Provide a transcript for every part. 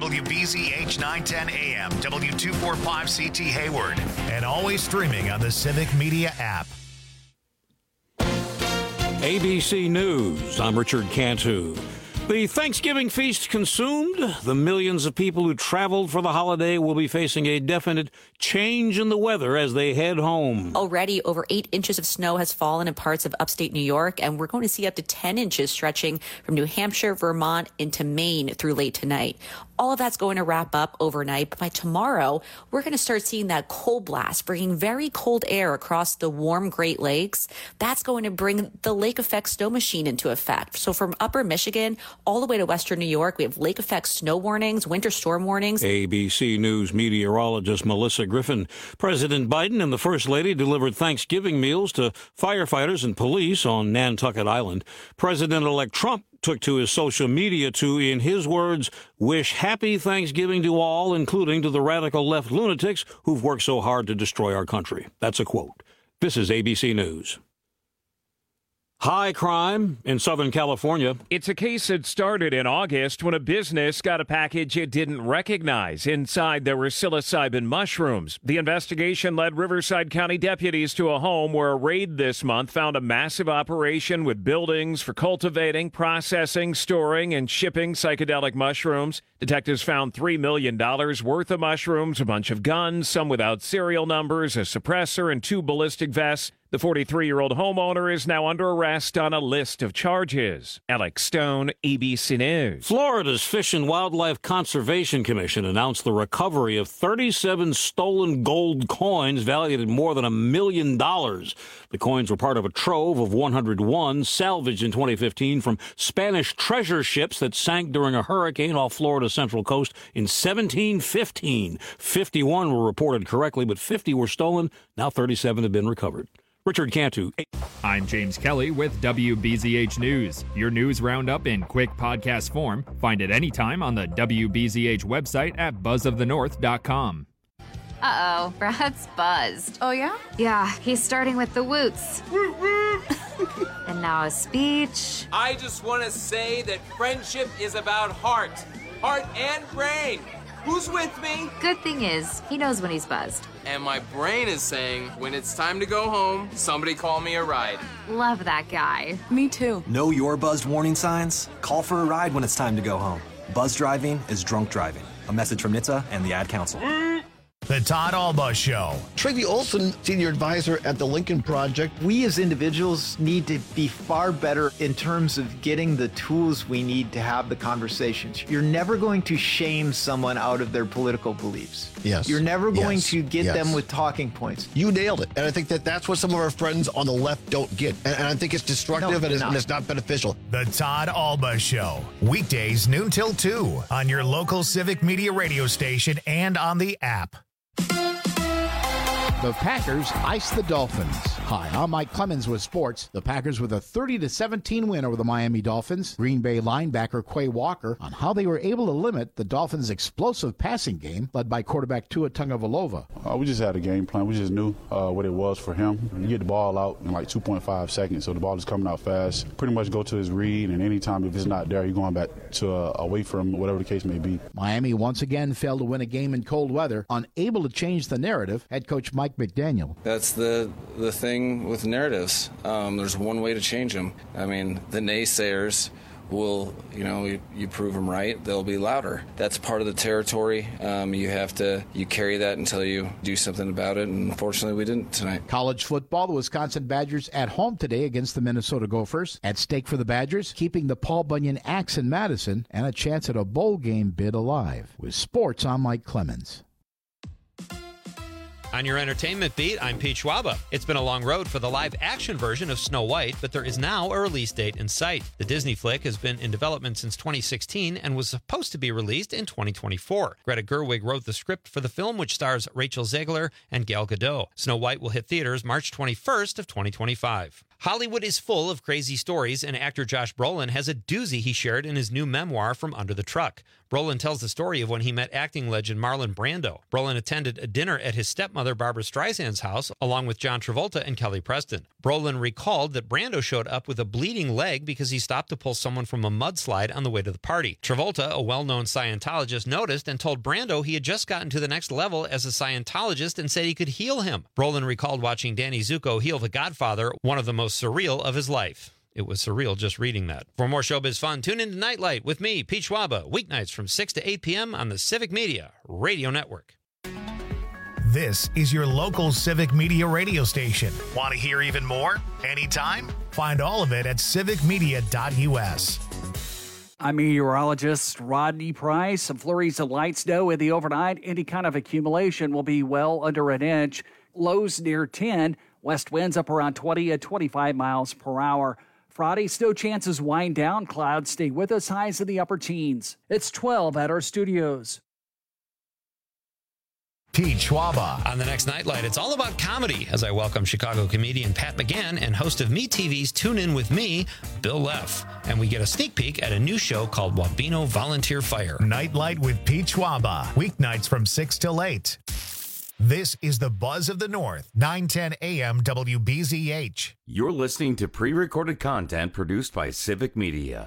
WBZH 910 AM, W245CT Hayward, and always streaming on the Civic Media app. ABC News, I'm Richard Cantu. The Thanksgiving feast consumed, the millions of people who traveled for the holiday will be facing a definite change in the weather as they head home. Already over 8 inches of snow has fallen in parts of upstate New York, and we're going to see up to 10 inches stretching from New Hampshire, Vermont into Maine through late tonight. All of that's going to wrap up overnight, but by tomorrow, we're going to start seeing that cold blast, bringing very cold air across the warm Great Lakes. That's going to bring the lake effect snow machine into effect. So from upper Michigan all the way to western New York, we have lake effect snow warnings, winter storm warnings. ABC News meteorologist Melissa Griffin. President Biden and the First Lady delivered Thanksgiving meals to firefighters and police on Nantucket Island. President-elect Trump took to his social media to, in his words, wish happy Thanksgiving to all, including to the radical left lunatics who've worked so hard to destroy our country. That's a quote. This is ABC News. High crime in Southern California. It's a case that started in August when a business got a package it didn't recognize. Inside, there were psilocybin mushrooms. The investigation led Riverside County deputies to a home where a raid this month found a massive operation with buildings for cultivating, processing, storing, and shipping psychedelic mushrooms. Detectives found $3 million worth of mushrooms, a bunch of guns, some without serial numbers, a suppressor, and 2 ballistic vests. The 43-year-old homeowner is now under arrest on a list of charges. Alex Stone, ABC News. Florida's Fish and Wildlife Conservation Commission announced the recovery of 37 stolen gold coins valued at more than $1 million. The coins were part of a trove of 101 salvaged in 2015 from Spanish treasure ships that sank during a hurricane off Florida's central coast in 1715. 51 were reported correctly, but 50 were stolen. Now 37 have been recovered. Richard Cantu. I'm James Kelly with WBZH News. Your news roundup in quick podcast form. Find it anytime on the WBZH website at buzzofthenorth.com. Uh-oh, Brad's buzzed. Oh, yeah? Yeah, he's starting with the woots. And now a speech. I just want to say that friendship is about heart and brain. Who's with me? Good thing is, he knows when he's buzzed. And my brain is saying, when it's time to go home, somebody call me a ride. Love that guy. Me too. Know your buzzed warning signs? Call for a ride when it's time to go home. Buzz driving is drunk driving. A message from NHTSA and the Ad Council. The Todd Alba Show. Tracy Olson, senior advisor at the Lincoln Project. We as individuals need to be far better in terms of getting the tools we need to have the conversations. You're never going to shame someone out of their political beliefs. Yes. You're never going to get them with talking points. You nailed it. And I think that's what some of our friends on the left don't get. And I think it's destructive and it's not beneficial. The Todd Alba Show. Weekdays noon till 2 on your local Civic Media radio station and on the app. The Packers ice the Dolphins. Hi, I'm Mike Clemens with sports. The Packers with a 30-17 win over the Miami Dolphins. Green Bay linebacker Quay Walker on how they were able to limit the Dolphins' explosive passing game led by quarterback Tua Tagovailoa. We just had a game plan. We just knew what it was for him. You get the ball out in like 2.5 seconds, so the ball is coming out fast. Pretty much go to his read, and anytime if it's not there, you're going back to away from whatever the case may be. Miami once again failed to win a game in cold weather, unable to change the narrative. Head coach Mike McDaniel. That's the thing with narratives. There's one way to change them. I mean, the naysayers will, you prove them right, they'll be louder. That's part of the territory. You carry that until you do something about it, and unfortunately we didn't tonight. College football, the Wisconsin Badgers at home today against the Minnesota Gophers. At stake for the Badgers, keeping the Paul Bunyan Axe in Madison and a chance at a bowl game bid alive. With sports, I'm Mike Clemens. On your entertainment beat, I'm Pete Schwaba. It's been a long road for the live-action version of Snow White, but there is now a release date in sight. The Disney flick has been in development since 2016 and was supposed to be released in 2024. Greta Gerwig wrote the script for the film, which stars Rachel Zegler and Gal Gadot. Snow White will hit theaters March 21st of 2025. Hollywood is full of crazy stories, and actor Josh Brolin has a doozy he shared in his new memoir, From Under the Truck. Brolin tells the story of when he met acting legend Marlon Brando. Brolin attended a dinner at his stepmother Barbra Streisand's house, along with John Travolta and Kelly Preston. Brolin recalled that Brando showed up with a bleeding leg because he stopped to pull someone from a mudslide on the way to the party. Travolta, a well-known Scientologist, noticed and told Brando he had just gotten to the next level as a Scientologist and said he could heal him. Brolin recalled watching Danny Zuko heal the Godfather, one of the most surreal of his life. It was surreal just reading that. For more showbiz fun, tune into Nightlight with me, Pete Schwaba, weeknights from 6 to 8 p.m. on the Civic Media Radio Network. This is your local Civic Media radio station. Want to hear even more? Anytime? Find all of it at civicmedia.us. I'm meteorologist Rodney Price. Some flurries of light snow in the overnight. Any kind of accumulation will be well under an inch. Lows near 10. West winds up around 20 and 25 miles per hour. Friday, snow chances wind down. Clouds stay with us, highs in the upper teens. It's 12 at our studios. Pete Schwaba. On the next Nightlight, it's all about comedy as I welcome Chicago comedian Pat McGann and host of MeTV's Tune In With Me, Bill Leff. And we get a sneak peek at a new show called Wabeno Volunteer Fire. Nightlight with Pete Schwaba. Weeknights from 6 till 8. This is the Buzz of the North, 910 AM WBZH. You're listening to pre-recorded content produced by Civic Media.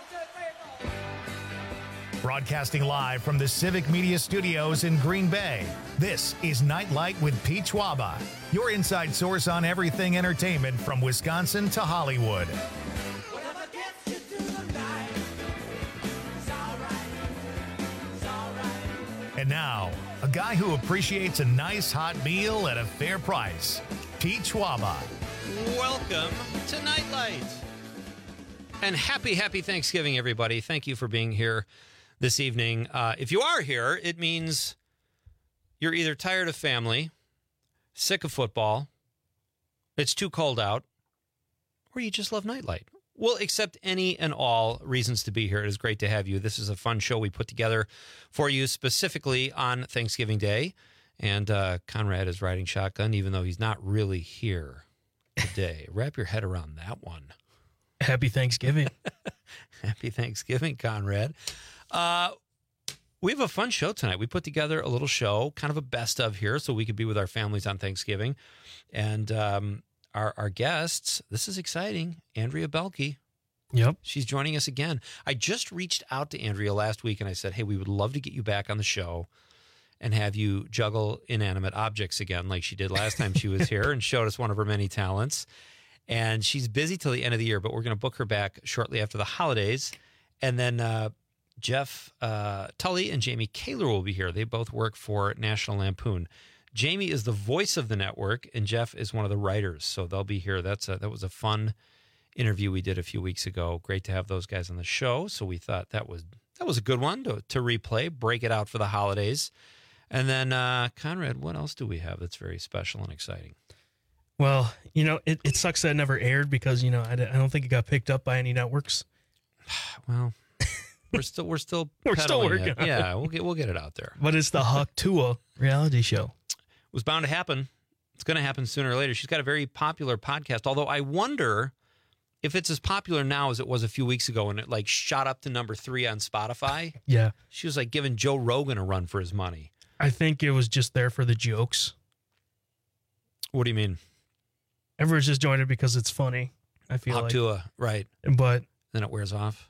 Broadcasting live from the Civic Media Studios in Green Bay, this is Nightlight with Pete Schwaba, your inside source on everything entertainment from Wisconsin to Hollywood. And now, a guy who appreciates a nice hot meal at a fair price, Pete Schwaba. Welcome to Nightlight. And happy Thanksgiving, everybody. Thank you for being here this evening. If you are here, it means you're either tired of family, sick of football, it's too cold out, or you just love Nightlight. We'll accept any and all reasons to be here. It is great to have you. This is a fun show we put together for you specifically on Thanksgiving Day. And Conrad is riding shotgun, even though he's not really here today. Wrap your head around that one. Happy Thanksgiving. Happy Thanksgiving, Conrad. We have a fun show tonight. We put together a little show, kind of a best of here, so we could be with our families on Thanksgiving. And our guests, this is exciting, Andrea Belke. Yep. She's joining us again. I just reached out to Andrea last week, and I said, hey, we would love to get you back on the show and have you juggle inanimate objects again like she did last time she was here and showed us one of her many talents. And she's busy till the end of the year, but we're going to book her back shortly after the holidays. And then Jeff Tully and Jamie Kaler will be here. They both work for National Lampoon. Jamie is the voice of the network, and Jeff is one of the writers, so they'll be here. That was a fun interview we did a few weeks ago. Great to have those guys on the show, so we thought that was a good one to replay, break it out for the holidays. And then, Conrad, what else do we have that's very special and exciting? Well, it sucks that it never aired because, I don't think it got picked up by any networks. Well, we're still working on it. Yeah, we'll get it out there. But it's the Huck Tua reality show. It was bound to happen. It's going to happen sooner or later. She's got a very popular podcast, although I wonder if it's as popular now as it was a few weeks ago and it shot up to number 3 on Spotify. Yeah. She was giving Joe Rogan a run for his money. I think it was just there for the jokes. What do you mean? Everyone's just joined it because it's funny, I feel like. Tua, right. But then it wears off.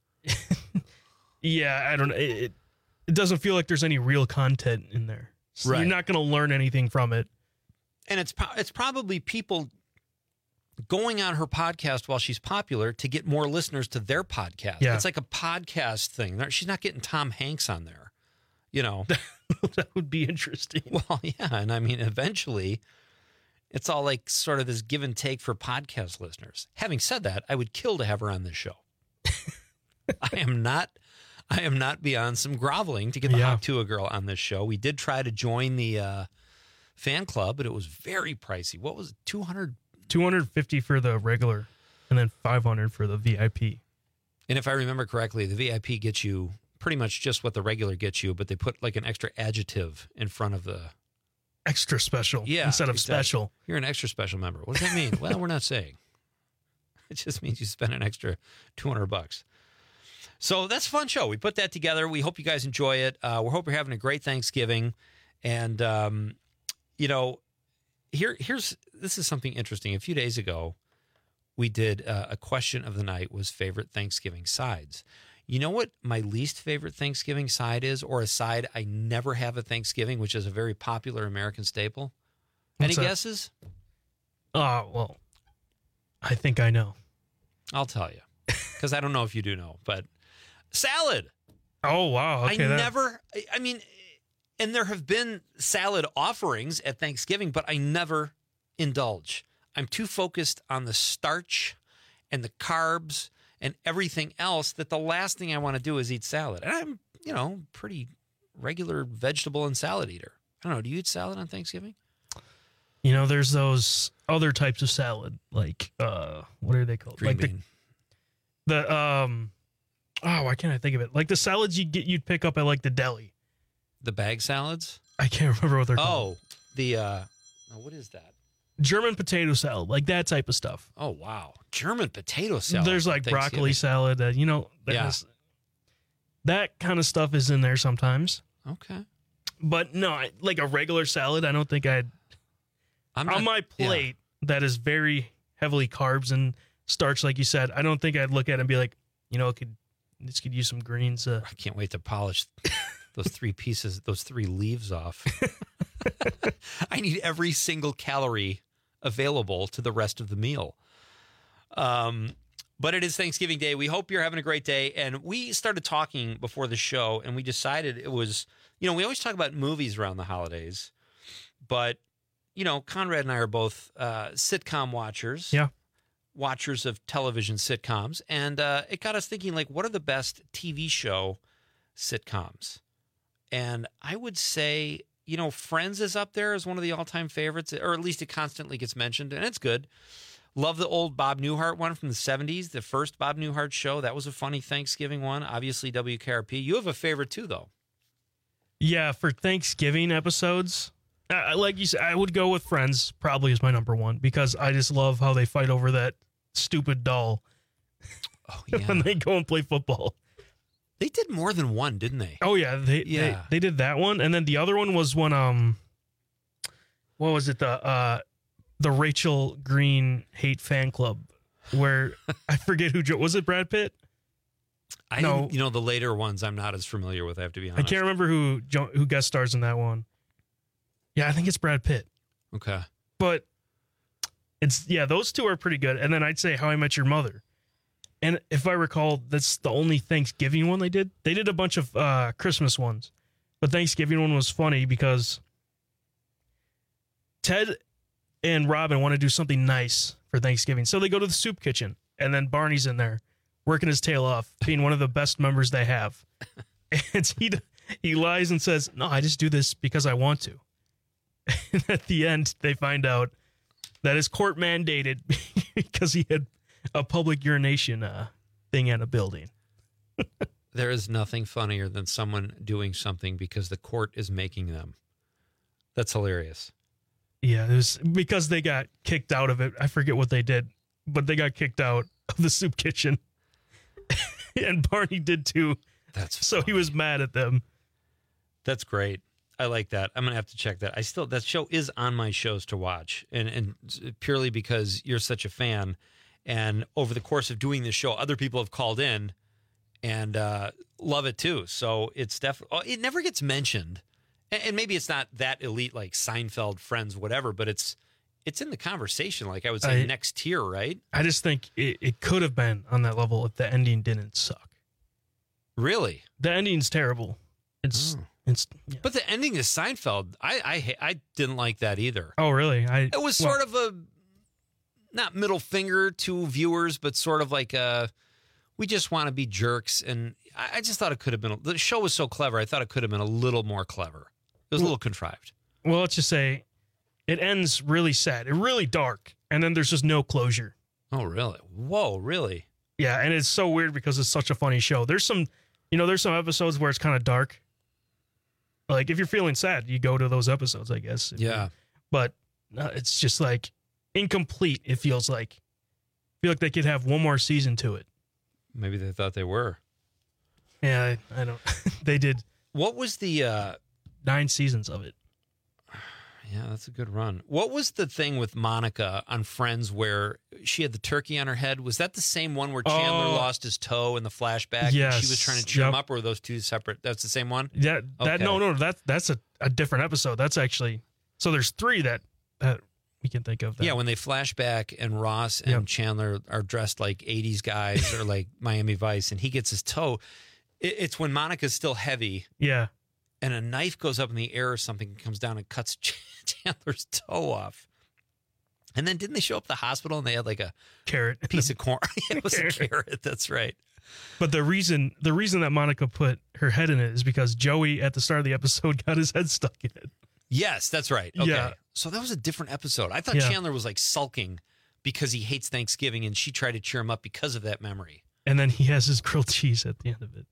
Yeah, I don't know. It doesn't feel like there's any real content in there. So right. You're not going to learn anything from it. And it's probably people going on her podcast while she's popular to get more listeners to their podcast. Yeah. It's like a podcast thing. She's not getting Tom Hanks on there, That would be interesting. Well, yeah. And I mean, eventually it's all sort of this give and take for podcast listeners. Having said that, I would kill to have her on this show. I am not beyond some groveling to get the Hop Tua girl on this show. We did try to join the fan club, but it was very pricey. What was it? $250 for the regular and then $500 for the VIP. And if I remember correctly, the VIP gets you pretty much just what the regular gets you, but they put an extra adjective in front of the extra special instead of special. You're an extra special member. What does that mean? Well, we're not saying. It just means you spend an extra $200. So that's a fun show. We put that together. We hope you guys enjoy it. We hope you're having a great Thanksgiving. And, this is something interesting. A few days ago, we did a question of the night was favorite Thanksgiving sides. You know what my least favorite Thanksgiving side is, or a side I never have at Thanksgiving, which is a very popular American staple? Any guesses? Well, I think I know. I'll tell you, because I don't know if you do know, but salad. Oh, wow. Okay, and there have been salad offerings at Thanksgiving, but I never indulge. I'm too focused on the starch and the carbs and everything else that the last thing I want to do is eat salad. And I'm, pretty regular vegetable and salad eater. I don't know. Do you eat salad on Thanksgiving? There's those other types of salad, like, what are they called? Green bean. Why can't I think of it? Like the salads you'd pick up at like the deli. The bag salads? I can't remember what they're called. What is that? German potato salad, like that type of stuff. Oh, wow. German potato salad. There's like broccoli salad. That kind of stuff is in there sometimes. Okay. But no, like a regular salad, I don't think on my plate that is very heavily carbs and starch, like you said, I don't think I'd look at it and be like, this could use some greens. I can't wait to polish those three leaves off. I need every single calorie available to the rest of the meal. But it is Thanksgiving Day. We hope you're having a great day. And we started talking before the show, and we decided it was, we always talk about movies around the holidays, but, Conrad and I are both sitcom watchers. Yeah. Watchers of television sitcoms. And it got us thinking, like, what are the best TV show sitcoms? And I would say, Friends is up there as one of the all-time favorites, or at least it constantly gets mentioned, and it's good. Love the old Bob Newhart one from the 70s, the first Bob Newhart show. That was a funny Thanksgiving one. Obviously, WKRP. You have a favorite, too, though. Yeah, for Thanksgiving episodes, like you said, I would go with Friends probably as my number one, because I just love how they fight over that stupid doll when they go and play football. They did more than one, didn't they? Oh, yeah. They did that one. And then the other one was when, what was it? The Rachel Green Hate Fan Club, where I forget who, was it Brad Pitt? No. The later ones I'm not as familiar with, I have to be honest. I can't remember who guest stars in that one. Yeah, I think it's Brad Pitt. Okay. But those two are pretty good. And then I'd say How I Met Your Mother. And if I recall, that's the only Thanksgiving one they did. They did a bunch of Christmas ones. But Thanksgiving one was funny because Ted and Robin want to do something nice for Thanksgiving. So they go to the soup kitchen. And then Barney's in there working his tail off, being one of the best members they have. And he lies and says, no, I just do this because I want to. And at the end, they find out that is court mandated because he had a public urination thing at a building. There is nothing funnier than someone doing something because the court is making them. That's hilarious. Yeah, it was because they got kicked out of it. I forget what they did, but they got kicked out of the soup kitchen. And Barney did too. So he was mad at them. That's great. I like that. I'm going to have to check that. That show is on my shows to watch, and purely because you're such a fan. And over the course of doing this show, other people have called in and love it too. So it's definitely, it never gets mentioned. And maybe it's not that elite like Seinfeld, Friends, whatever, but it's in the conversation. Like I would say next tier, right? I just think it could have been on that level if the ending didn't suck. Really? The ending's terrible. It's But the ending is Seinfeld. I didn't like that either. Oh, really? It was sort of a, not middle finger to viewers, but sort of like we just want to be jerks. And I just thought it could have been, the show was so clever, I thought it could have been a little more clever. It was a little contrived. Well, let's just say it ends really sad, really dark, and then there's just no closure. Oh, really? Whoa, really? Yeah, and it's so weird because it's such a funny show. There's some episodes where it's kind of dark. Like, if you're feeling sad, you go to those episodes, I guess. Yeah. But it's just like incomplete, it feels like, feel like they could have one more season to it. Maybe they thought they were. Yeah, I don't. They did. What was the 9 seasons of it? Yeah, that's a good run. What was the thing with Monica on Friends where she had the turkey on her head? Was that the same one where Chandler lost his toe in the flashback? Yes. And she was trying to cheer him up, or were those two separate? That's the same one? Yeah, Okay. no, that's a different episode. That's actually so. There's 3 that we can think of. That. Yeah, when they flash back and Ross and Chandler are dressed like 80s guys or like Miami Vice, and he gets his toe. It's when Monica's still heavy. Yeah. And a knife goes up in the air or something and comes down and cuts Chandler's toe off. And then didn't they show up at the hospital and they had like a carrot, piece of corn? It was a carrot. That's right. But the reason that Monica put her head in it is because Joey at the start of the episode got his head stuck in it. Yes, that's right. Okay. Yeah. So that was a different episode. I thought Chandler was like sulking because he hates Thanksgiving and she tried to cheer him up because of that memory. And then he has his grilled cheese at the end of it.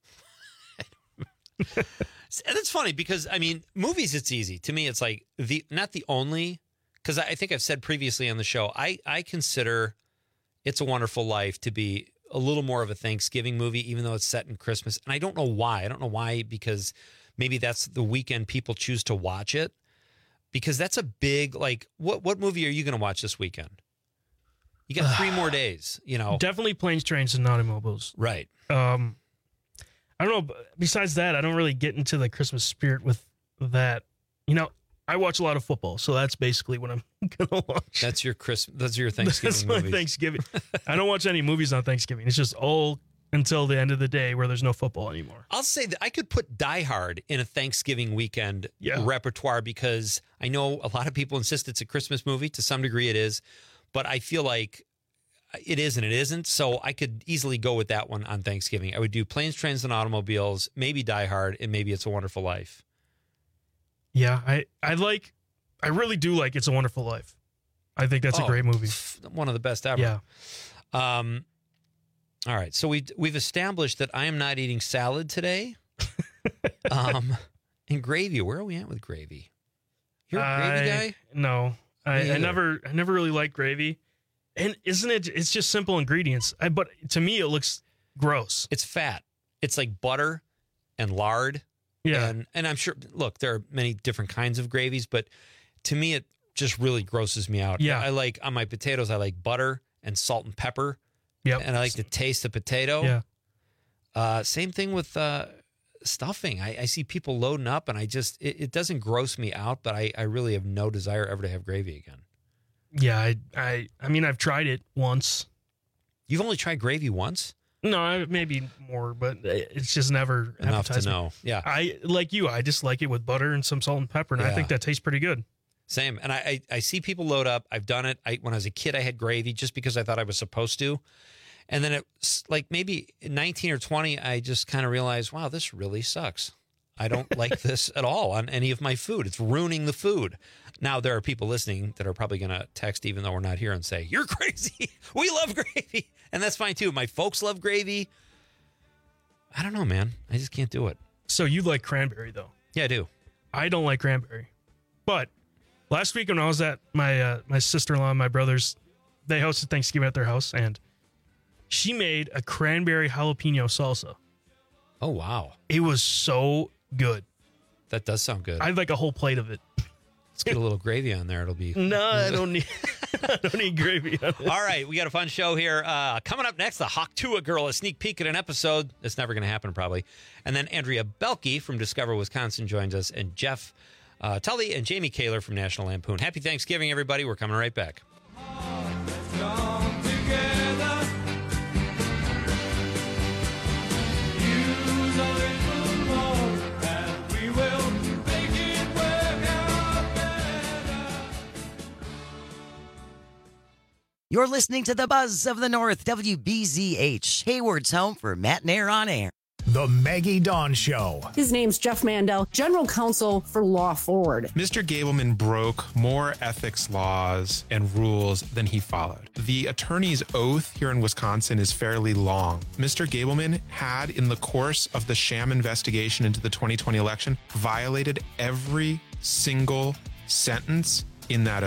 And it's funny because, I mean, movies, it's easy. To me, it's like not the only, because I think I've said previously on the show, I consider It's a Wonderful Life to be a little more of a Thanksgiving movie, even though it's set in Christmas. And I don't know why. I don't know why, because maybe that's the weekend people choose to watch it. Because that's a big, like, what movie are you going to watch this weekend? You got 3 more days, you know. Definitely Planes, Trains, and Automobiles. Right. I don't know. Besides that, I don't really get into the Christmas spirit with that. You know, I watch a lot of football, so that's basically what I'm gonna watch. That's your That's your Thanksgiving. That's my movies. Thanksgiving. I don't watch any movies on Thanksgiving. It's just all until the end of the day where there's no football anymore. I'll say that I could put Die Hard in a Thanksgiving weekend repertoire because I know a lot of people insist it's a Christmas movie. To some degree, it is, but I feel like it is and it isn't. So I could easily go with that one on Thanksgiving. I would do Planes, Trains, and Automobiles, maybe Die Hard, and maybe It's a Wonderful Life. Yeah, I really do like It's a Wonderful Life. I think that's a great movie. One of the best ever. Yeah. All right. So we've established that I am not eating salad today. And gravy. Where are we at with gravy? You're a gravy guy? No. I never really liked gravy. And isn't it? It's just simple ingredients. But to me, it looks gross. It's fat. It's like butter and lard. Yeah. And I'm sure, look, there are many different kinds of gravies, but to me, it just really grosses me out. Yeah. I like, on my potatoes, I like butter and salt and pepper. Yeah. And I like the taste of potato. Yeah. Same thing with stuffing. I see people loading up and it doesn't gross me out, but I really have no desire ever to have gravy again. Yeah, I mean, I've tried it once. You've only tried gravy once? No, maybe more, but it's just never Enough to appetizing. know. Yeah. I just like it with butter and some salt and pepper, and I think that tastes pretty good. Same. And I see people load up. I've done it. When I was a kid, I had gravy just because I thought I was supposed to. And then it's like maybe 19 or 20, I just kind of realized, wow, this really sucks. I don't like this at all on any of my food. It's ruining the food. Now, there are people listening that are probably going to text, even though we're not here, and say, you're crazy. We love gravy. And that's fine, too. My folks love gravy. I don't know, man. I just can't do it. So you like cranberry, though? Yeah, I do. I don't like cranberry. But last week when I was at my sister-in-law and my brothers, they hosted Thanksgiving at their house, and she made a cranberry jalapeno salsa. Oh, wow. It was so good. That does sound good. I'd like a whole plate of it. Let's get a little gravy on there. It'll be... No, I don't need gravy on it. All right, we got a fun show here. Coming up next, the Hawktua Girl, a sneak peek at an episode. It's never going to happen, probably. And then Andrea Belke from Discover Wisconsin joins us, and Jeff Tully and Jamie Kaler from National Lampoon. Happy Thanksgiving, everybody. We're coming right back. You're listening to the Buzz of the North, WBZH, Hayward's home for Matt and Air on Air. The Maggie Dawn Show. His name's Jeff Mandel, General Counsel for Law Forward. Mr. Gableman broke more ethics laws and rules than he followed. The attorney's oath here in Wisconsin is fairly long. Mr. Gableman had, in the course of the sham investigation into the 2020 election, violated every single sentence in that oath.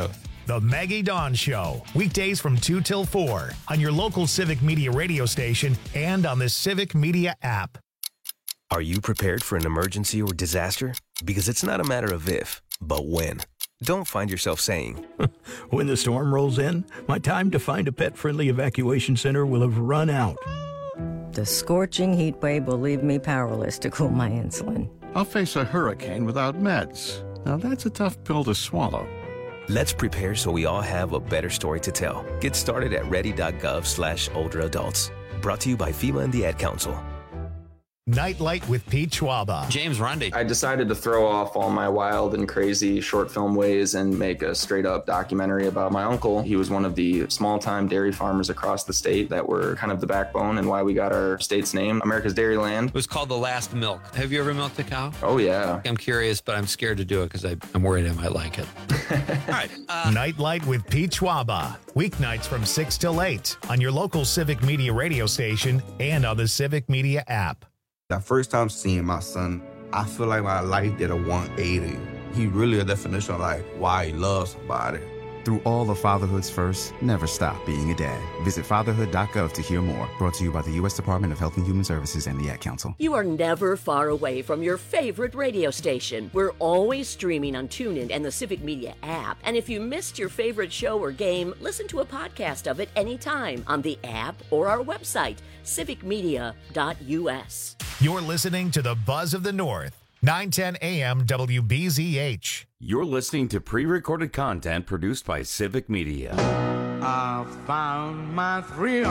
The Maggie Dawn Show, weekdays from 2 till 4 on your local Civic Media radio station and on the Civic Media app. Are you prepared for an emergency or disaster? Because it's not a matter of if, but when. Don't find yourself saying, when the storm rolls in, my time to find a pet-friendly evacuation center will have run out. The scorching heat wave will leave me powerless to cool my insulin. I'll face a hurricane without meds. Now that's a tough pill to swallow. Let's prepare so we all have a better story to tell. Get started at ready.gov/older adults. Brought to you by FEMA and the Ad Council. Nightlight with Pete Schwaba. James Ronde. I decided to throw off all my wild and crazy short film ways and make a straight up documentary about my uncle. He was one of the small time dairy farmers across the state that were kind of the backbone and why we got our state's name, America's Dairyland. It was called The Last Milk. Have you ever milked a cow? Oh, yeah. I'm curious, but I'm scared to do it because I'm worried I might like it. All right. Nightlight with Pete Schwaba. Weeknights from 6 till 8 on your local Civic Media radio station and on the Civic Media app. The first time seeing my son, I feel like my life did a 180. He really a definition of like why he loves somebody. Through all of fatherhood's first, never stop being a dad. Visit fatherhood.gov to hear more. Brought to you by the U.S. Department of Health and Human Services and the Ad Council. You are never far away from your favorite radio station. We're always streaming on TuneIn and the Civic Media app. And if you missed your favorite show or game, listen to a podcast of it anytime on the app or our website, civicmedia.us. You're listening to the Buzz of the North. 910 AM WBZH. You're listening to pre-recorded content produced by Civic Media. I found my thrill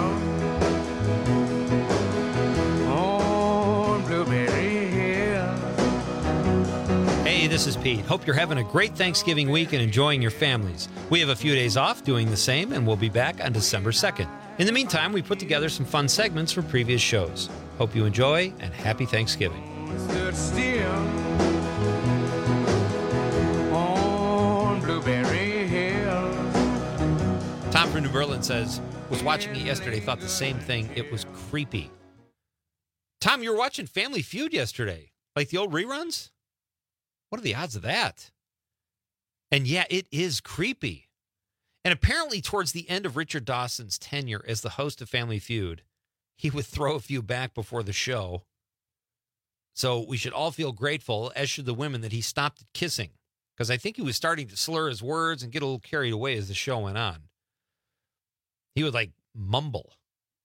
on Blueberry Hill. Hey, this is Pete. Hope you're having a great Thanksgiving week and enjoying your families. We have a few days off doing the same, and we'll be back on December 2nd. In the meantime, we put together some fun segments for previous shows. Hope you enjoy, and happy Thanksgiving. Stood still on Blueberry Hill. Tom from New Berlin says, was watching it yesterday, thought the same thing. It was creepy. Tom, you were watching Family Feud yesterday, like the old reruns? What are the odds of that? And yeah, it is creepy. And apparently towards the end of Richard Dawson's tenure as the host of Family Feud, he would throw a few back before the show. So we should all feel grateful, as should the women, that he stopped at kissing. Because I think he was starting to slur his words and get a little carried away as the show went on. He would, like, mumble.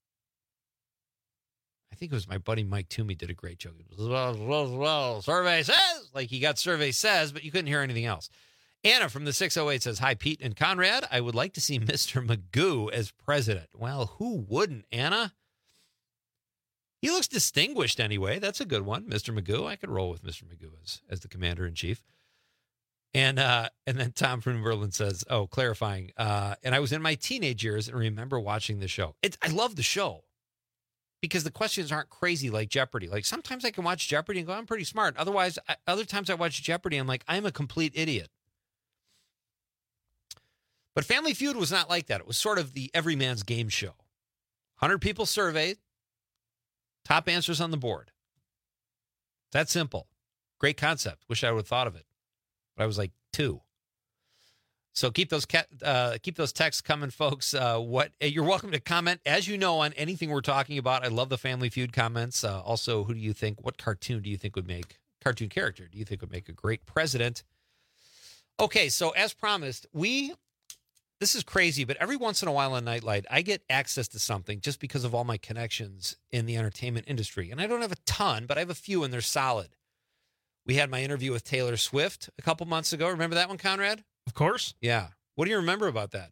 I think it was my buddy Mike Toomey did a great joke. It was, well, survey says. Like, he got survey says, but you couldn't hear anything else. Anna from the 608 says, hi, Pete and Conrad. I would like to see Mr. Magoo as president. Well, who wouldn't, Anna? He looks distinguished anyway. That's a good one, Mr. Magoo. I could roll with Mr. Magoo as the commander-in-chief. And then Tom from Berlin says, oh, clarifying. And I was in my teenage years and remember watching the show. I love the show because the questions aren't crazy like Jeopardy. Like sometimes I can watch Jeopardy and go, I'm pretty smart. Otherwise, other times I watch Jeopardy, I'm like, I'm a complete idiot. But Family Feud was not like that. It was sort of the everyman's game show. 100 people surveyed. Top answers on the board. That simple. Great concept. Wish I would have thought of it. But I was like 2. So keep those texts coming, folks. You're welcome to comment, as you know, on anything we're talking about. I love the Family Feud comments. Also, what cartoon do you think would make, cartoon character do you think would make a great president? Okay, so as promised, this is crazy, but every once in a while on Nightlight, I get access to something just because of all my connections in the entertainment industry. And I don't have a ton, but I have a few, and they're solid. We had my interview with Taylor Swift a couple months ago. Remember that one, Conrad? Of course. Yeah. What do you remember about that?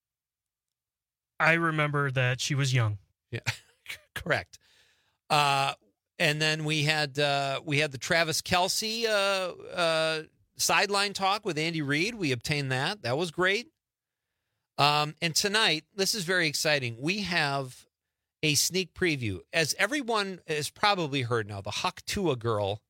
I remember that she was young. Yeah, correct. And then we had the Travis Kelce sideline talk with Andy Reid. We obtained that. That was great. And tonight, this is very exciting. We have a sneak preview. As everyone has probably heard now, the Hawk Tua girl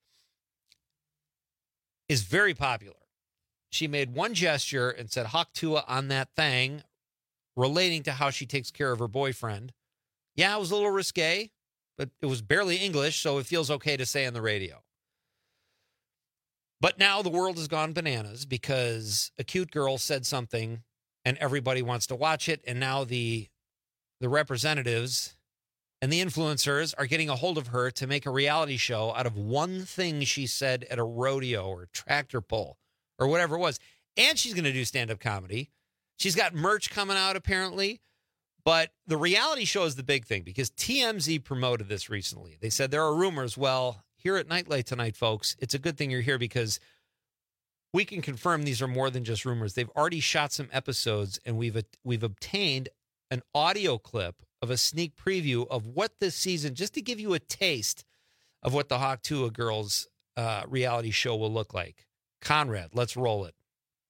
is very popular. She made one gesture and said Hawk Tua on that thing relating to how she takes care of her boyfriend. Yeah, it was a little risque, but it was barely English, so it feels okay to say on the radio. But now the world has gone bananas because a cute girl said something and everybody wants to watch it. And now the representatives and the influencers are getting a hold of her to make a reality show out of one thing she said at a rodeo or tractor pull or whatever it was. And she's going to do stand-up comedy. She's got merch coming out, apparently. But the reality show is the big thing because TMZ promoted this recently. They said there are rumors. Well, here at Nightlight tonight, folks, it's a good thing you're here because we can confirm these are more than just rumors. They've already shot some episodes, and we've obtained an audio clip of a sneak preview of what this season, just to give you a taste of what the Hawk Tuah Girls reality show will look like. Conrad, let's roll it.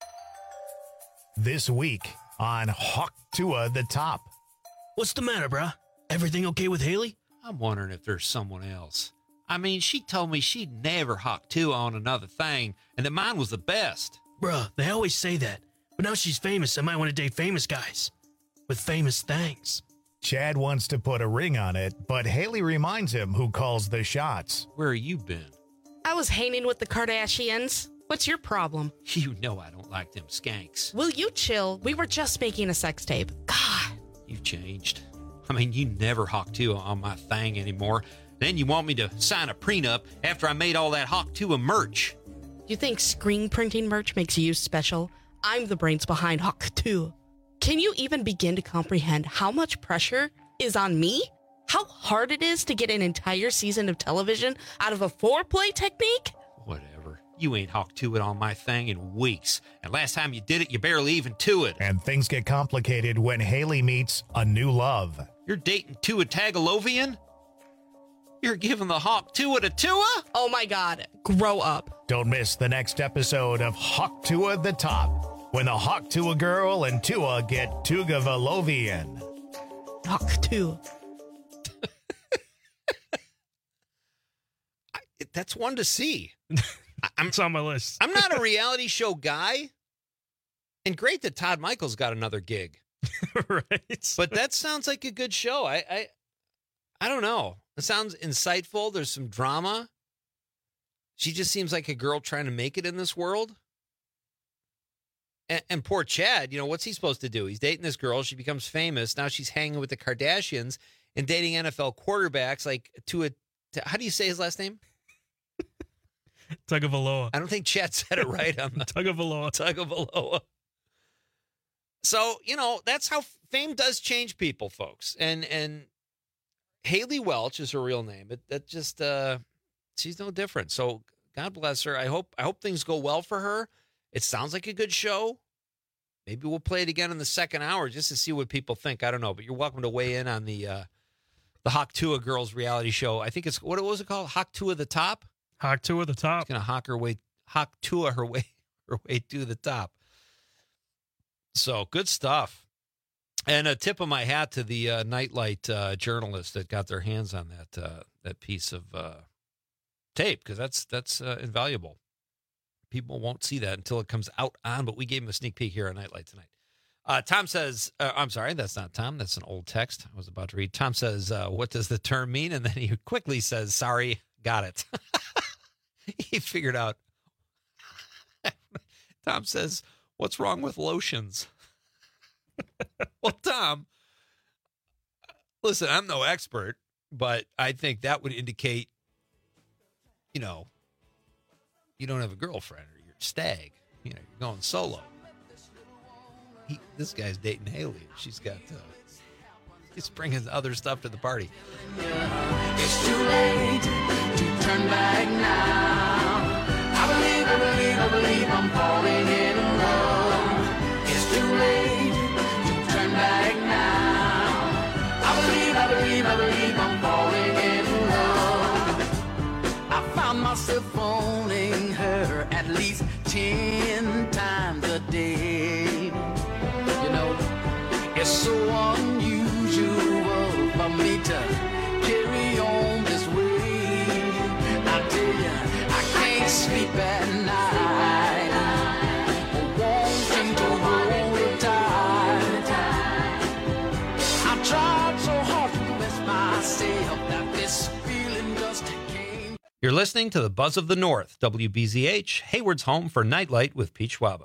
This week on Hawk Tuah the Top. What's the matter, bruh? Everything okay with Haley? I'm wondering if there's someone else. I mean, she told me she'd never Hawk Tuah on another thing, and that mine was the best. Bruh, they always say that. But now she's famous, I might want to date famous guys. With famous things. Chad wants to put a ring on it, but Haley reminds him who calls the shots. Where you been? I was hanging with the Kardashians. What's your problem? You know I don't like them skanks. Will you chill? We were just making a sex tape. God. You've changed. I mean, you never Hawk Tuah on my thing anymore. Then you want me to sign a prenup after I made all that Hawk Tuah merch. You think screen printing merch makes you special? I'm the brains behind Hawk Tuah. Can you even begin to comprehend how much pressure is on me? How hard it is to get an entire season of television out of a foreplay technique? Whatever. You ain't Hawk Tuah on my thing in weeks. And last time you did it, you barely even to it. And things get complicated when Haley meets a new love. You're dating Tua Tagovailoa? You're giving the Hawk Tuah to Tua? Oh my God, grow up. Don't miss the next episode of Hawk Tuah the Top, when the Hawk Tuah girl and Tua get Tagovailoan. Hawk Tuah. That's one to see. It's on my list. I'm not a reality show guy. And great that Todd Michaels got another gig. Right. But that sounds like a good show. I don't know. It sounds insightful. There's some drama. She just seems like a girl trying to make it in this world. And poor Chad, what's he supposed to do? He's dating this girl. She becomes famous. Now she's hanging with the Kardashians and dating NFL quarterbacks how do you say his last name? Tagovailoa. I don't think Chad said it right on the Tagovailoa. Tagovailoa. So, that's how fame does change people, folks. And Haley Welch is her real name. That just she's no different. So God bless her. I hope things go well for her. It sounds like a good show. Maybe we'll play it again in the second hour just to see what people think. I don't know, but you're welcome to weigh in on the Hawk Tuah Girls reality show. I think it's what was it called? Hawk Tuah the Top. Hawk Tuah the Top. She's gonna Hawk Tuah her way to the top. So good stuff. And a tip of my hat to the Nightlight journalists that got their hands on that piece of tape, because that's invaluable. People won't see that until it comes out on, but we gave them a sneak peek here on Nightlight tonight. Tom says, I'm sorry, that's not Tom. That's an old text I was about to read. Tom says, what does the term mean? And then he quickly says, sorry, got it. He figured out. Tom says, what's wrong with lotions? Well, Tom, listen, I'm no expert, but I think that would indicate, you don't have a girlfriend or you're a stag. You're going solo. This guy's dating Haley. She's got, he's bringing other stuff to the party. It's too late to turn back now. I believe I'm falling in love. It's too late to turn back now. I believe I'm falling in love. I found myself phoning her at least 10 times a day. It's so unusual for me to carry on this way. I tell you, I can't sleep at night, wanting to hold it tight. I tried so hard to convince myself that this feeling just came. You're listening to the Buzz of the North, WBZH, Hayward's home for Nightlight with Pete Schwaba.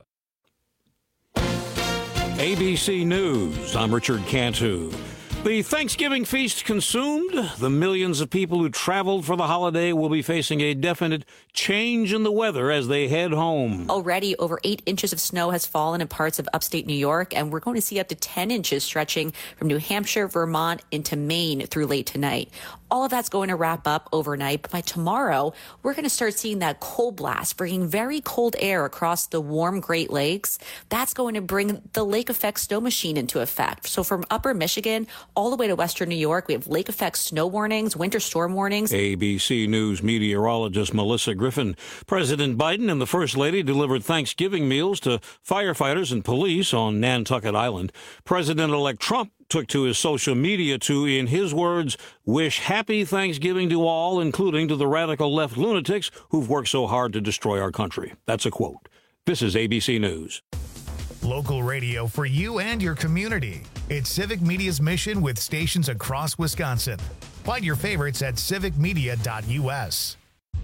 ABC News, I'm Richard Cantu. The Thanksgiving feast consumed, the millions of people who traveled for the holiday will be facing a definite change in the weather as they head home. Already over 8 inches of snow has fallen in parts of upstate New York, and we're going to see up to 10 inches stretching from New Hampshire, Vermont into Maine through late tonight. All of that's going to wrap up overnight, but by tomorrow, we're going to start seeing that cold blast, bringing very cold air across the warm Great Lakes. That's going to bring the lake effect snow machine into effect. So from upper Michigan all the way to western New York, we have lake effect snow warnings, winter storm warnings. ABC News meteorologist Melissa Griffin. President Biden and the First Lady delivered Thanksgiving meals to firefighters and police on Nantucket Island. President-elect Trump took to his social media to, in his words, wish happy Thanksgiving to all, including to the radical left lunatics who've worked so hard to destroy our country. That's a quote. This is ABC News. Local radio for you and your community. It's Civic Media's mission with stations across Wisconsin. Find your favorites at civicmedia.us.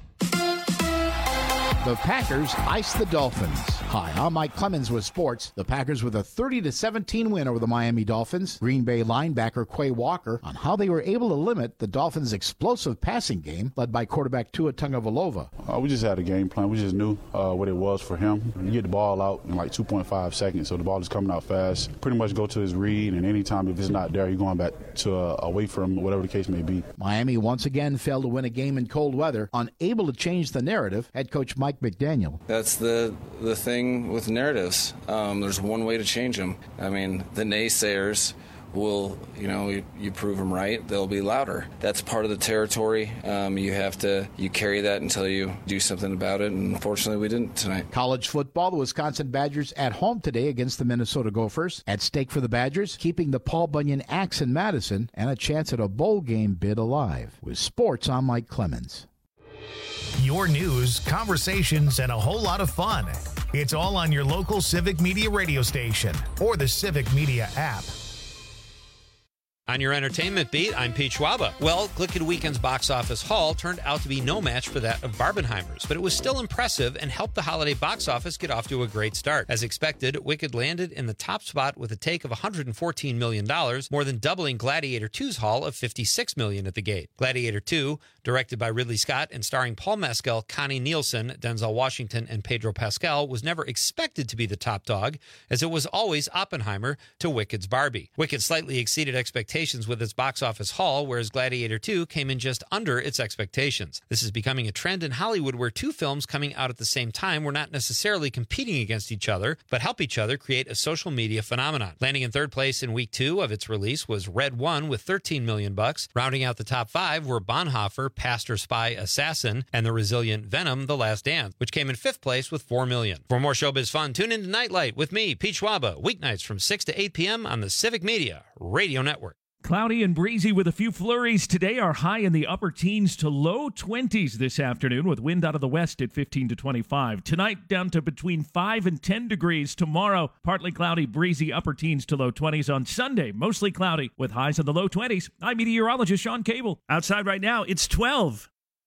The Packers ice the Dolphins. Hi, I'm Mike Clemens with sports. The Packers with a 30-17 win over the Miami Dolphins. Green Bay linebacker Quay Walker on how they were able to limit the Dolphins' explosive passing game led by quarterback Tua Tagovailoa. We just had a game plan. We just knew what it was for him. You get the ball out in like 2.5 seconds, so the ball is coming out fast. Pretty much go to his read, and anytime if it's not there, you're going back to away from him, whatever the case may be. Miami once again failed to win a game in cold weather, unable to change the narrative. Head coach Mike McDaniel. That's the thing with narratives. There's one way to change them. I mean, the naysayers will, you prove them right, they'll be louder. That's part of the territory. You carry that until you do something about it, and unfortunately we didn't tonight. College football, the Wisconsin Badgers at home today against the Minnesota Gophers. At stake for the Badgers, keeping the Paul Bunyan Axe in Madison and a chance at a bowl game bid alive. With sports, I'm Mike Clemens. Your news, conversations, and a whole lot of fun. It's all on your local Civic Media radio station or the Civic Media app. On your entertainment beat, I'm Pete Schwaba. Well, Glicked Weekend's box office haul turned out to be no match for that of Barbenheimer's, but it was still impressive and helped the holiday box office get off to a great start. As expected, Wicked landed in the top spot with a take of $114 million, more than doubling Gladiator 2's haul of $56 million at the gate. Gladiator 2, directed by Ridley Scott and starring Paul Mescal, Connie Nielsen, Denzel Washington, and Pedro Pascal, was never expected to be the top dog, as it was always Oppenheimer to Wicked's Barbie. Wicked slightly exceeded expectations with its box office haul, whereas Gladiator 2 came in just under its expectations. This is becoming a trend in Hollywood where two films coming out at the same time were not necessarily competing against each other, but help each other create a social media phenomenon. Landing in third place in week 2 of its release was Red One with $13 million. Rounding out the top 5 were Bonhoeffer, Pastor, Spy, Assassin, and the resilient Venom, The Last Dance, which came in 5th place with $4 million. For more showbiz fun, tune in to Nightlight with me, Pete Schwaba, weeknights from 6 to 8 p.m. on the Civic Media Radio Network. Cloudy and breezy with a few flurries today. Our high in the upper teens to low 20s this afternoon with wind out of the west at 15 to 25. Tonight down to between 5 and 10 degrees. Tomorrow, partly cloudy, breezy, upper teens to low 20s. On Sunday, mostly cloudy with highs in the low 20s. I'm meteorologist Sean Cable. Outside right now, it's 12.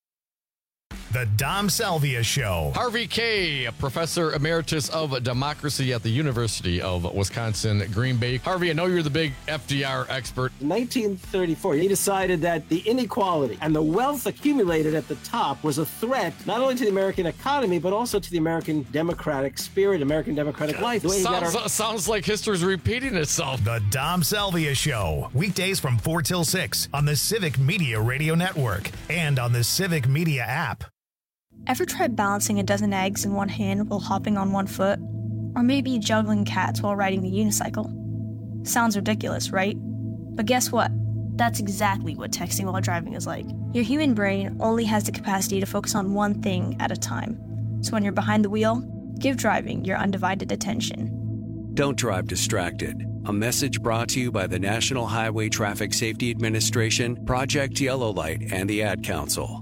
The Dom Salvia Show. Harvey Kaye, Professor Emeritus of Democracy at the University of Wisconsin, Green Bay. Harvey, I know you're the big FDR expert. In 1934, he decided that the inequality and the wealth accumulated at the top was a threat not only to the American economy, but also to the American democratic spirit, American democratic life. The way Sounds like history's repeating itself. The Dom Salvia Show. Weekdays from 4 till 6 on the Civic Media Radio Network and on the Civic Media app. Ever tried balancing a dozen eggs in one hand while hopping on one foot? Or maybe juggling cats while riding the unicycle? Sounds ridiculous, right? But guess what? That's exactly what texting while driving is like. Your human brain only has the capacity to focus on one thing at a time. So when you're behind the wheel, give driving your undivided attention. Don't drive distracted. A message brought to you by the National Highway Traffic Safety Administration, Project Yellow Light, and the Ad Council.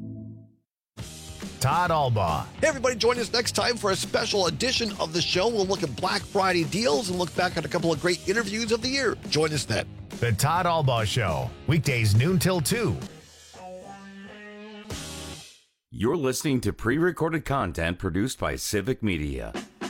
Todd Albaugh. Hey, everybody, join us next time for a special edition of the show. We'll look at Black Friday deals and look back at a couple of great interviews of the year. Join us then. The Todd Albaugh Show. Weekdays noon till 2. You're listening to pre-recorded content produced by Civic Media.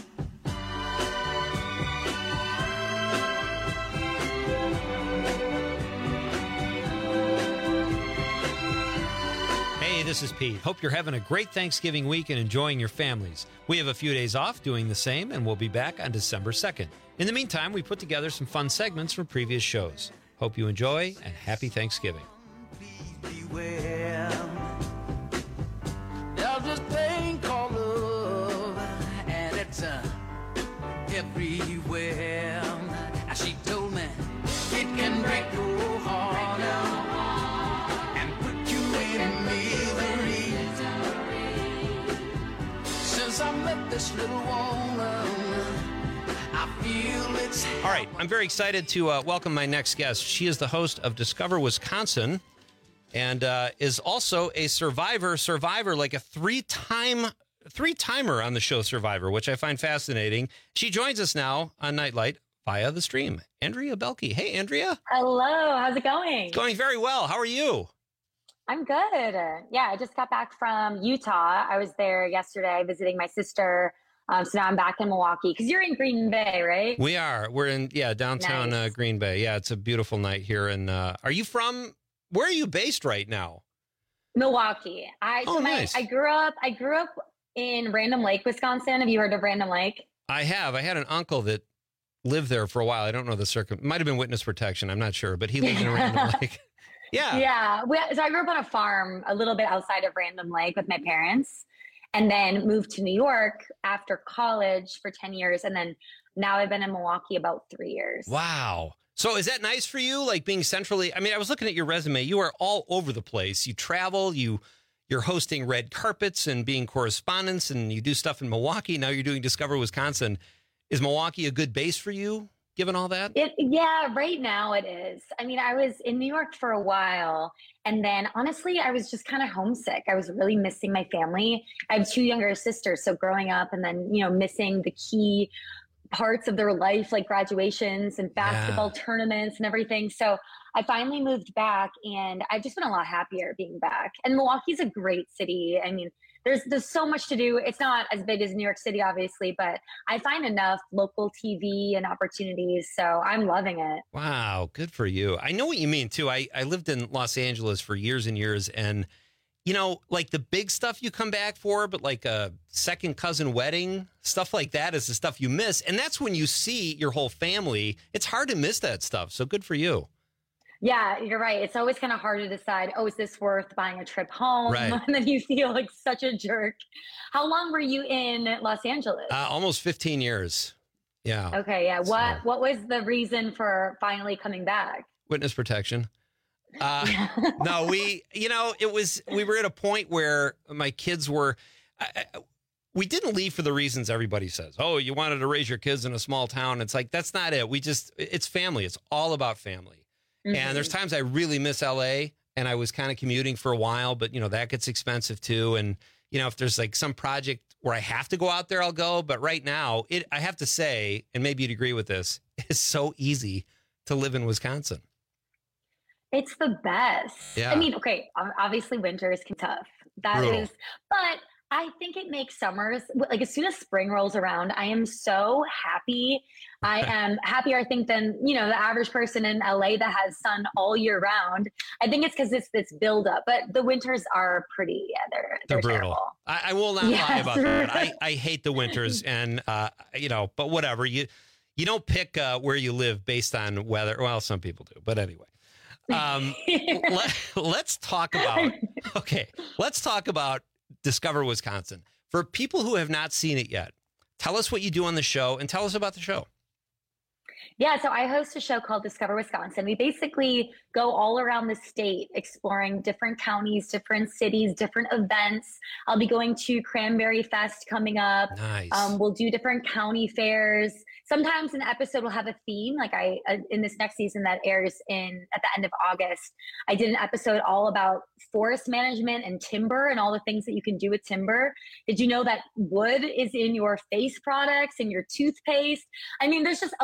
Hey, this is Pete. Hope you're having a great Thanksgiving week and enjoying your families. We have a few days off doing the same, and we'll be back on December 2nd. In the meantime, we put together some fun segments from previous shows. Hope you enjoy, and happy Thanksgiving. There's this thing called love, and it's everywhere. As she told me, it can break your heart and put you in misery. Since I met this little woman, I feel it's... All right, I'm very excited to welcome my next guest. She is the host of Discover Wisconsin, and is also a Survivor, like a three-timer on the show Survivor, which I find fascinating. She joins us now on Nightlight via the stream. Andrea Belke. Hey, Andrea. Hello. How's it going? It's going very well. How are you? I'm good. Yeah, I just got back from Utah. I was there yesterday visiting my sister. So now I'm back in Milwaukee because you're in Green Bay, right? We are. We're in, downtown Nice. Green Bay. Yeah, it's a beautiful night here. And are you from... Where are you based right now? Milwaukee. Nice. I grew up in Random Lake, Wisconsin. Have you heard of Random Lake? I have. I had an uncle that lived there for a while. I don't know the might have been witness protection. I'm not sure, but he lived in Random Lake. Yeah. Yeah. So I grew up on a farm a little bit outside of Random Lake with my parents, and then moved to New York after college for 10 years. And then now I've been in Milwaukee about 3 years. Wow. So is that nice for you, like being centrally? I mean, I was looking at your resume. You are all over the place. You travel, you're hosting red carpets and being correspondents, and you do stuff in Milwaukee. Now you're doing Discover Wisconsin. Is Milwaukee a good base for you, given all that? Yeah, right now it is. I mean, I was in New York for a while, and then honestly, I was just kind of homesick. I was really missing my family. I have two younger sisters, so growing up and then, missing the key parts of their life, like graduations and basketball tournaments and everything. So I finally moved back, and I've just been a lot happier being back. And Milwaukee's a great city. I mean, there's so much to do. It's not as big as New York City, obviously, but I find enough local TV and opportunities. So I'm loving it. Wow. Good for you. I know what you mean, too. I lived in Los Angeles for years and years, and like the big stuff you come back for, but like a second cousin wedding, stuff like that is the stuff you miss. And that's when you see your whole family. It's hard to miss that stuff. So good for you. Yeah, you're right. It's always kind of hard to decide, is this worth buying a trip home? Right. And then you feel like such a jerk. How long were you in Los Angeles? Almost 15 years. Yeah. Okay. Yeah. What was the reason for finally coming back? Witness protection. No, we were at a point where my kids were, we didn't leave for the reasons everybody says. Oh, you wanted to raise your kids in a small town. It's like, that's not it. It's family. It's all about family. Mm-hmm. And there's times I really miss LA, and I was kind of commuting for a while, but that gets expensive too. And, if there's like some project where I have to go out there, I'll go. But right now I have to say, and maybe you'd agree with this, it's so easy to live in Wisconsin. It's the best. Yeah. I mean, okay, obviously winter is tough. That Brutal. is, but I think it makes summers, like as soon as spring rolls around, I am so happy. I am happier, I think, than, the average person in LA that has sun all year round. I think it's because it's this buildup, but the winters are pretty, they're brutal. terrible. I will not lie about that. I hate the winters, and, but whatever. You don't pick where you live based on weather. Well, some people do, but anyway. Let's talk about Discover Wisconsin. For people who have not seen it yet, tell us what you do on the show and tell us about the show. Yeah, so I host a show called Discover Wisconsin. We basically go all around the state exploring different counties, different cities, different events. I'll be going to Cranberry Fest coming up. Nice. We'll do different county fairs. Sometimes an episode will have a theme. Like in this next season that airs at the end of August, I did an episode all about forest management and timber and all the things that you can do with timber. Did you know that wood is in your face products and your toothpaste? I mean, I learned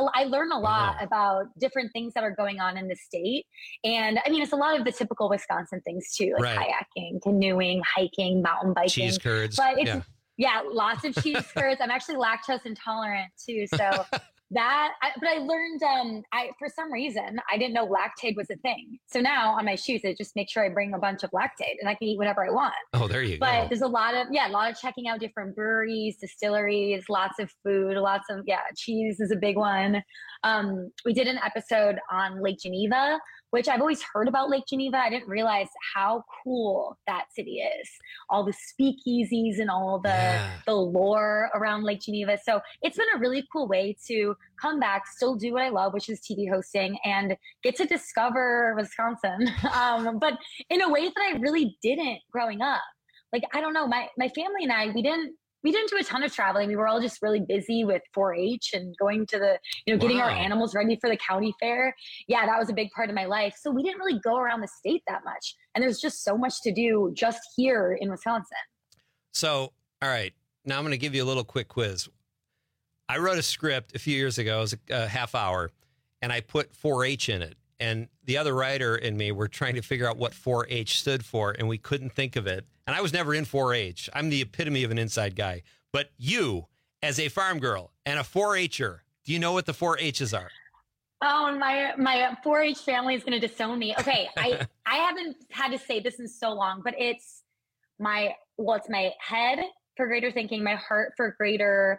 learn a lot about different things that are going on in the state. And I mean, it's a lot of the typical Wisconsin things too, like kayaking, canoeing, hiking, mountain biking. Cheese curds. But it's, lots of cheese curds. I'm actually lactose intolerant too. So but I learned, for some reason, I didn't know Lactaid was a thing. So now on my shoes, I just make sure I bring a bunch of Lactaid and I can eat whatever I want. Oh, there you go. But there's a lot of checking out different breweries, distilleries, lots of food, cheese is a big one. We did an episode on Lake Geneva, which I've always heard about Lake Geneva. I didn't realize how cool that city is. All the speakeasies and all the lore around Lake Geneva. So it's been a really cool way to come back, still do what I love, which is TV hosting, and get to discover Wisconsin. But in a way that I really didn't growing up. Like, I don't know, my family and I, we didn't do a ton of traveling. We were all just really busy with 4-H and going to the, getting our animals ready for the county fair. Yeah, that was a big part of my life. So we didn't really go around the state that much. And there's just so much to do just here in Wisconsin. So, all right, now I'm going to give you a little quick quiz. I wrote a script a few years ago. It was a half hour, and I put 4-H in it. And the other writer and me were trying to figure out what 4-H stood for, and we couldn't think of it. And I was never in 4-H. I'm the epitome of an inside guy. But you, as a farm girl and a 4-H'er, do you know what the 4-H's are? Oh, and my 4-H family is going to disown me. Okay, I haven't had to say this in so long, but it's my head for greater thinking, my heart for greater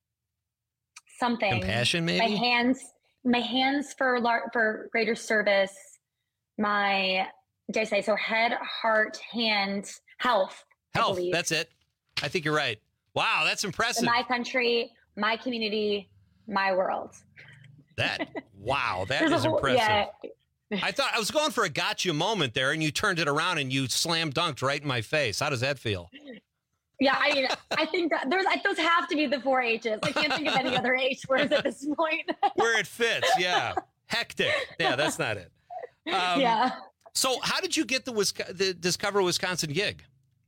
something. Compassion, maybe? My hands for greater service. Did I say so? Head, heart, hands, health. Health. That's it. I think you're right. Wow, that's impressive. My country, my community, my world. That is impressive. Yeah. I thought I was going for a gotcha moment there, and you turned it around and you slam dunked right in my face. How does that feel? Yeah, I mean, I think that those have to be the 4-H's. I can't think of any other H words at this point. Where it fits, yeah. Hectic. Yeah, that's not it. So how did you get the Discover Wisconsin gig?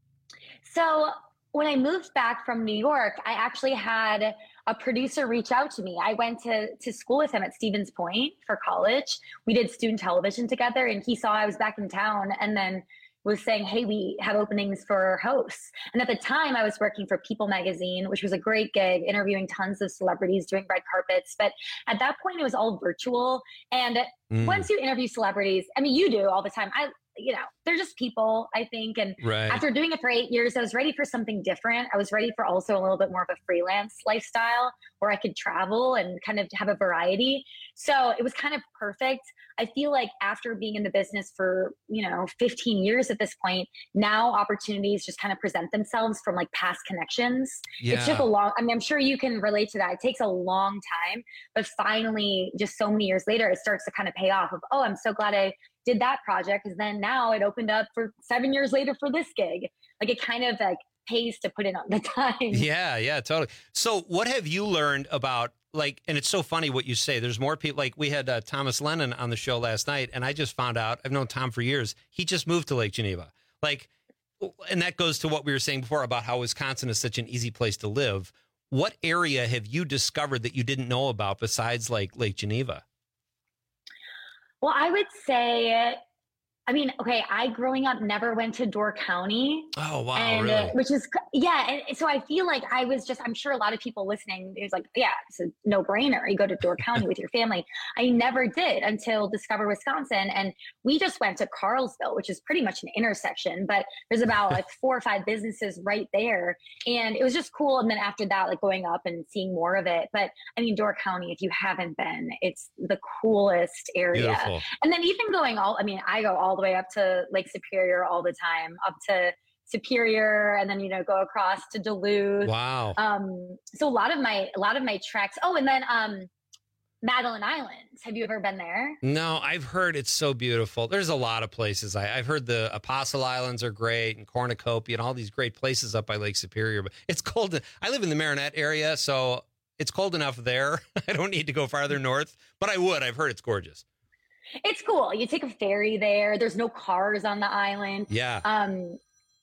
So when I moved back from New York, I actually had a producer reach out to me. I went to school with him at Stevens Point for college. We did student television together, and he saw I was back in town and then was saying, hey, we have openings for hosts. And at the time I was working for People Magazine, which was a great gig, interviewing tons of celebrities, doing red carpets. But at that point it was all virtual. And once you interview celebrities, I mean, you do all the time. They're just people, I think. And after doing it for 8 years, I was ready for something different. I was ready for also a little bit more of a freelance lifestyle where I could travel and kind of have a variety. So it was kind of perfect. I feel like after being in the business for, 15 years at this point, now opportunities just kind of present themselves from like past connections. Yeah. It took I'm sure you can relate to that. It takes a long time, but finally, just so many years later, it starts to kind of pay off of, oh, I'm so glad I did that project, because then now it opened up for 7 years later for this gig. Like it kind of like pays to put in the time. Yeah, totally. So what have you learned about, like, and it's so funny what you say, there's more people, like we had Thomas Lennon on the show last night, and I just found out, I've known Tom for years, he just moved to Lake Geneva. Like, and that goes to what we were saying before about how Wisconsin is such an easy place to live. What area have you discovered that you didn't know about besides like Lake Geneva? Well, I would say, I growing up never went to Door County. Oh, wow, really? Which is, and so I feel like I'm sure a lot of people listening, it's like, yeah, it's a no-brainer. You go to Door County with your family. I never did until Discover Wisconsin. And we just went to Carlsville, which is pretty much an intersection, but there's about like 4 or 5 businesses right there. And it was just cool. And then after that, like going up and seeing more of it. But Door County, if you haven't been, it's the coolest area. Beautiful. And then even I go all the way up to Lake Superior all the time, up to Superior, and then go across to Duluth. Wow. So a lot of my treks. Oh, and then Madeline Islands. Have you ever been there? No, I've heard it's so beautiful. There's a lot of places. I've heard the Apostle Islands are great, and Cornucopia, and all these great places up by Lake Superior. But it's cold. I live in the Marinette area, so it's cold enough there. I don't need to go farther north, but I would. I've heard it's gorgeous. It's cool. You take a ferry there. There's no cars on the island. Yeah.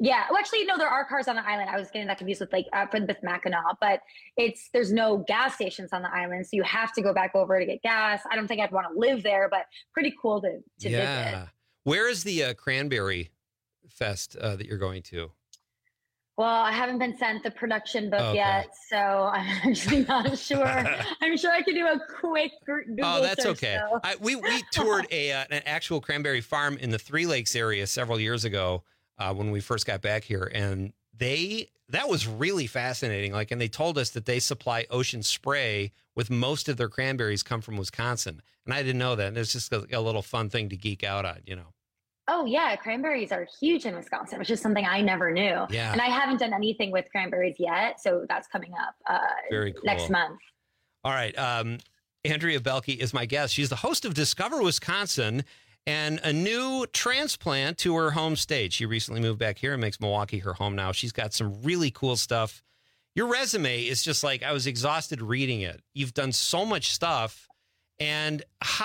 Yeah. Well, actually, no, there are cars on the island. I was getting that confused with with Mackinac, but there's no gas stations on the island. So you have to go back over to get gas. I don't think I'd want to live there, but pretty cool to visit. Where is the Cranberry Fest that you're going to? Well, I haven't been sent the production book yet, so I'm actually not sure. I'm sure I could do a quick Google that's search, okay. though. We toured an actual cranberry farm in the Three Lakes area several years ago when we first got back here, and that was really fascinating. And they told us that they supply Ocean Spray with most of their cranberries come from Wisconsin, and I didn't know that. And it's just a little fun thing to geek out on, Oh, yeah. Cranberries are huge in Wisconsin, which is something I never knew. Yeah. And I haven't done anything with cranberries yet. So that's coming up Very cool. next month. All right. Andrea Belke is my guest. She's the host of Discover Wisconsin and a new transplant to her home state. She recently moved back here and makes Milwaukee her home now. She's got some really cool stuff. Your resume is just I was exhausted reading it. You've done so much stuff. And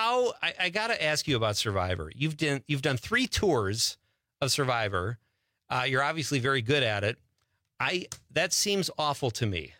I got to ask you about Survivor. You've done 3 tours of Survivor. You're obviously very good at it. That seems awful to me.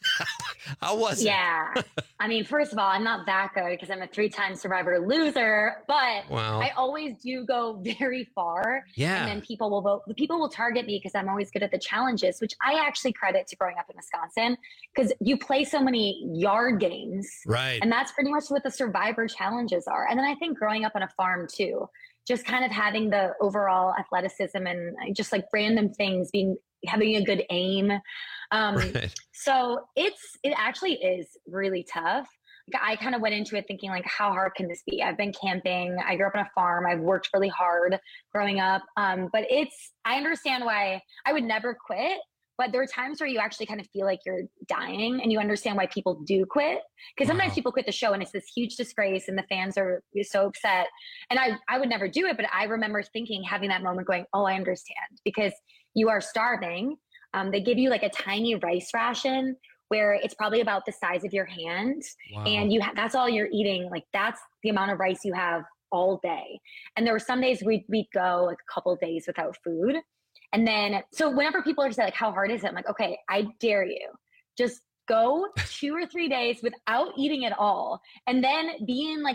How was it? Yeah. I mean, first of all, I'm not that good because I'm a 3-time Survivor loser, but I always do go very far. Yeah. And then people will vote. The people will target me because I'm always good at the challenges, which I actually credit to growing up in Wisconsin because you play so many yard games. Right. And that's pretty much what the Survivor challenges are. And then I think growing up on a farm too, just kind of having the overall athleticism and just random things, having a good aim. Right. So it actually is really tough. I kind of went into it thinking how hard can this be? I've been camping. I grew up on a farm. I've worked really hard growing up. But I understand why I would never quit, but there are times where you actually kind of feel like you're dying and you understand why people do quit. Because sometimes people quit the show and it's this huge disgrace and the fans are so upset. And I would never do it, but I remember having that moment going, oh, I understand, because you are starving. They give you a tiny rice ration where it's probably about the size of your hand. Wow. And that's all you're eating. That's the amount of rice you have all day. And there were some days we'd go a couple of days without food. And then, so whenever people are saying how hard is it? I'm like, okay, I dare you. Just go 2 or 3 days without eating at all. And then be in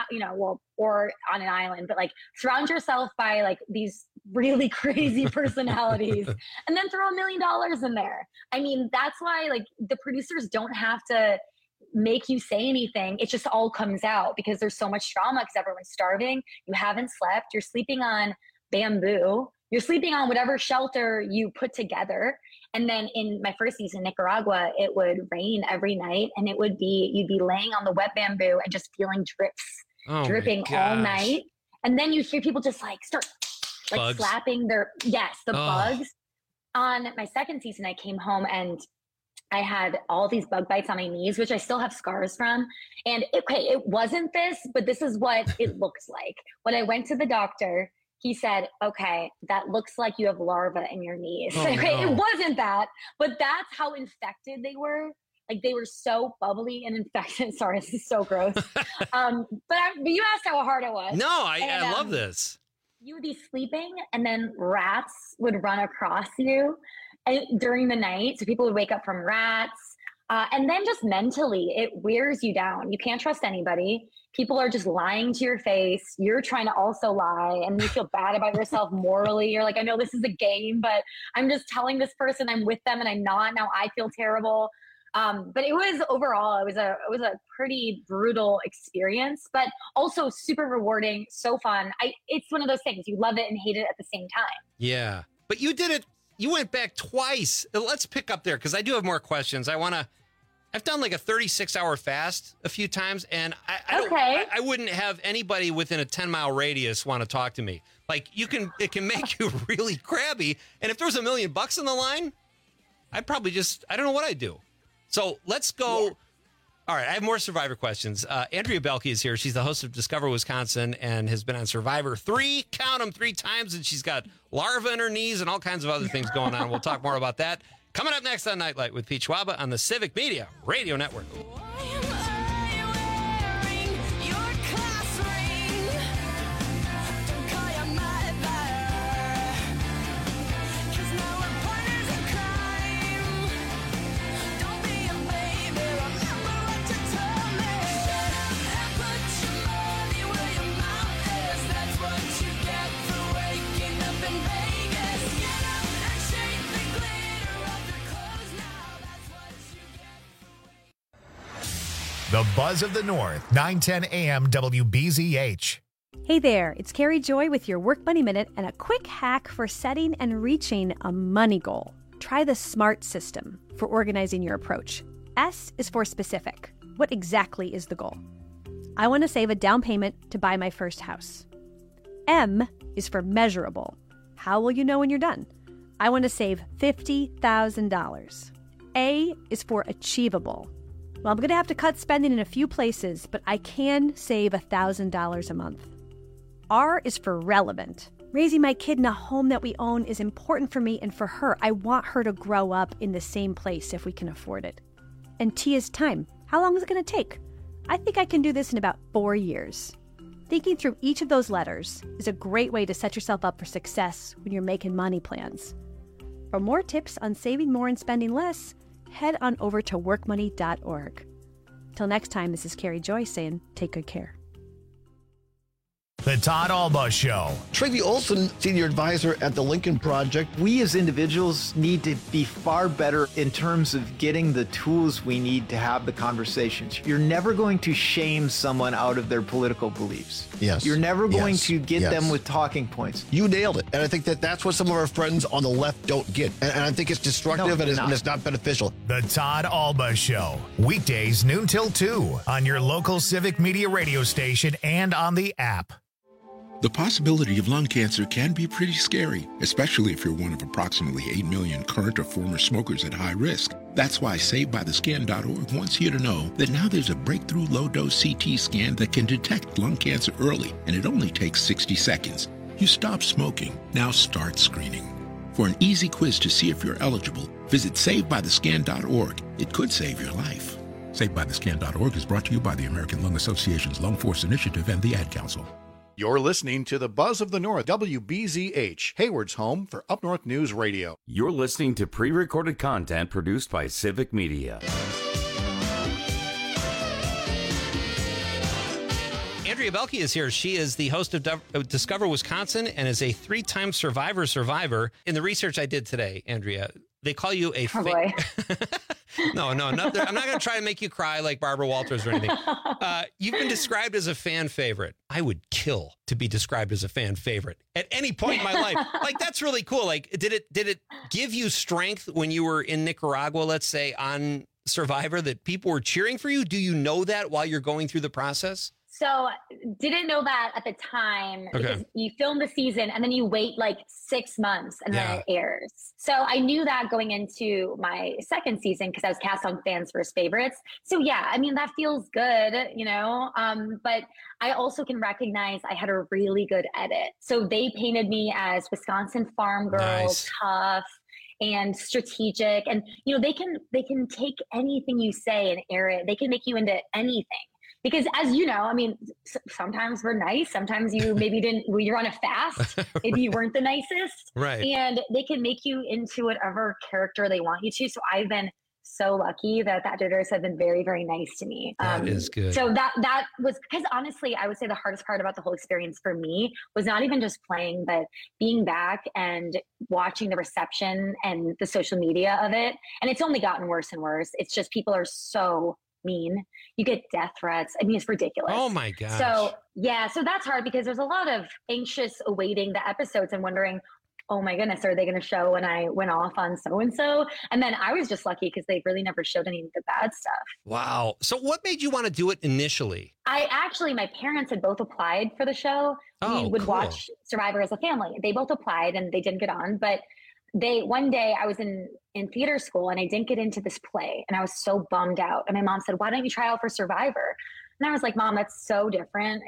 or on an island, but surround yourself by these really crazy personalities and then throw $1 million in there. I mean, that's why the producers don't have to make you say anything. It just all comes out because there's so much drama because everyone's starving. You haven't slept. You're sleeping on bamboo. You're sleeping on whatever shelter you put together. And then in my first season, Nicaragua, it would rain every night and you'd be laying on the wet bamboo and just feeling dripping all night. And then you hear people just start bugs. Slapping the bugs. On my second season, I came home and I had all these bug bites on my knees, which I still have scars from. And it wasn't this, but this is what it looks like. When I went to the doctor, he said, okay, that looks like you have larvae in your knees. Oh, no. It wasn't that, but that's how infected they were. They were so bubbly and infected. Sorry, this is so gross. But you asked how hard it was. No, I love this. You would be sleeping and then rats would run across you during the night. So people would wake up from rats. And then just mentally, it wears you down. You can't trust anybody. People are just lying to your face. You're trying to also lie and you feel bad about yourself morally. You're I know this is a game, but I'm just telling this person I'm with them and I'm not. Now I feel terrible. But it was a pretty brutal experience, but also super rewarding, so fun. It's one of those things you love it and hate it at the same time. Yeah, but you did it. You went back twice. Let's pick up there because I do have more questions. I've done a 36-hour fast a few times, and I wouldn't have anybody within a 10-mile radius want to talk to me. It can make you really crabby. And if there was $1 million on the line, I'd probably I don't know what I'd do. So let's go. Yeah. All right, I have more Survivor questions. Andrea Belke is here. She's the host of Discover Wisconsin and has been on Survivor 3 times, and she's got larvae in her knees and all kinds of other things going on. We'll talk more about that coming up next on Nightlight with Pete Schwaba on the Civic Media Radio Network. The Buzz of the North, 910 AM WBZH. Hey there, it's Carrie Joy with your Work Money Minute and a quick hack for setting and reaching a money goal. Try the SMART system for organizing your approach. S is for specific. What exactly is the goal? I want to save a down payment to buy my first house. M is for measurable. How will you know when you're done? I want to save $50,000. A is for achievable. Well, I'm going to have to cut spending in a few places, but I can save $1,000 a month. R is for relevant. Raising my kid in a home that we own is important for me and for her. I want her to grow up in the same place if we can afford it. And T is time. How long is it going to take? I think I can do this in about 4 years. Thinking through each of those letters is a great way to set yourself up for success when you're making money plans. For more tips on saving more and spending less, head on over to workmoney.org. Till next time, this is Carrie Joy saying, take good care. The Todd Alba Show. Travi Olson, senior advisor at the Lincoln Project. We as individuals need to be far better in terms of getting the tools we need to have the conversations. You're never going to shame someone out of their political beliefs. Yes. You're never going to get them with talking points. You nailed it. And I think that that's what some of our friends on the left don't get. And I think it's destructive and it's not beneficial. The Todd Alba Show. Weekdays noon till 2 on your local Civic Media radio station and on the app. The possibility of lung cancer can be pretty scary, especially if you're one of approximately 8 million current or former smokers at high risk. That's why SaveByTheScan.org wants you to know that now there's a breakthrough low-dose CT scan that can detect lung cancer early, and it only takes 60 seconds. You stop smoking, now start screening. For an easy quiz to see if you're eligible, visit SaveByTheScan.org. It could save your life. SaveByTheScan.org is brought to you by the American Lung Association's Lung Force Initiative and the Ad Council. You're listening to the Buzz of the North, WBZH, Hayward's home for Up North News Radio. You're listening to pre-recorded content produced by Civic Media. Andrea Belke is here. She is the host of Discover Wisconsin and is a 3-time survivor. In the research I did today, Andrea, they call you a No, I'm not going to try to make you cry like Barbara Walters or anything. You've been described as a fan favorite. I would kill to be described as a fan favorite at any point in my life. Like, that's really cool. Like, did it give you strength when you were in Nicaragua, let's say, on Survivor, that people were cheering for you? Do you know that while you're going through the process? So didn't know that at the time because you film the season and then you wait like 6 months and then it airs. So I knew that going into my second season because I was cast on Fans vs. Favorites. So yeah, I mean, that feels good, you know, but I also can recognize I had a really good edit. So they painted me as Wisconsin farm girl, tough and strategic. And, you know, they can take anything you say and air it. They can make you into anything. Because as you know, I mean, sometimes we're nice. Sometimes you maybe you're on a fast. Maybe you weren't the nicest. Right. And they can make you into whatever character they want you to. So I've been so lucky that editors have been very, very nice to me. That is good. So that was, because honestly, I would say the hardest part about the whole experience for me was not even just playing, but being back and watching the reception and the social media of it. And it's only gotten worse and worse. It's just people are so mean. You get death threats. I mean, it's ridiculous. Oh my gosh. So yeah, so that's hard because there's a lot of anxious awaiting the episodes and wondering, oh my goodness, are they going to show when I went off on so-and-so? And then I was just lucky because they really never showed any of the bad stuff. Wow. So what made you want to do it initially? My parents had both applied for the show. We would watch Survivor as a family. They both applied and they didn't get on, but one day I was in theater school and I didn't get into this play and I was so bummed out. And my mom said, why don't you try out for Survivor? And I was like, Mom, that's so different.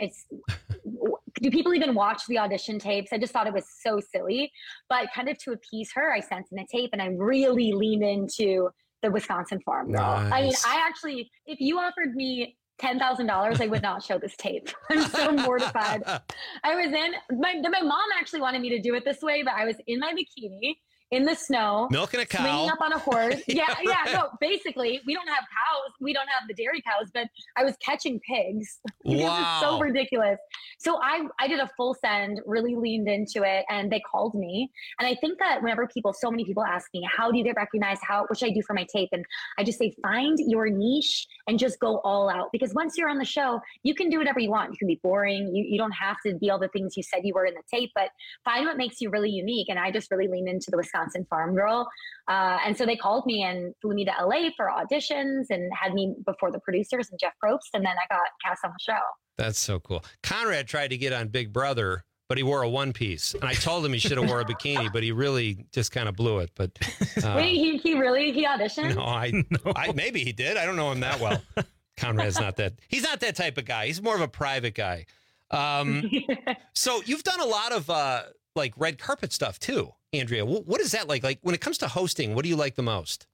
Do people even watch the audition tapes? I just thought it was so silly, but kind of to appease her, I sent in a tape and I really leaned into the Wisconsin farm girl. Nice. I mean, I actually, if you offered me $10,000, I would not show this tape. I'm so mortified. My mom actually wanted me to do it this way, but I was in my bikini in the snow. Milking a cow. Swinging up on a horse. No, basically, we don't have cows. We don't have the dairy cows, but I was catching pigs. Wow. It was so ridiculous. So I did a full send, really leaned into it, and they called me. And I think that whenever so many people ask me, how do you get recognized? What should I do for my tape? And I just say, find your niche and just go all out. Because once you're on the show, you can do whatever you want. You can be boring. You don't have to be all the things you said you were in the tape, but find what makes you really unique. And I just really leaned into the Wisconsin Farm Girl. And so they called me and flew me to LA for auditions and had me before the producers and Jeff Probst. And then I got cast on the show. That's so cool. Conrad tried to get on Big Brother, but he wore a one piece. And I told him he should have wore a bikini, but he really just kind of blew it. But wait, he auditioned? No, maybe he did. I don't know him that well. Conrad's he's not that type of guy. He's more of a private guy. So you've done a lot of like red carpet stuff too, Andrea. What is that like? Like when it comes to hosting, what do you like the most?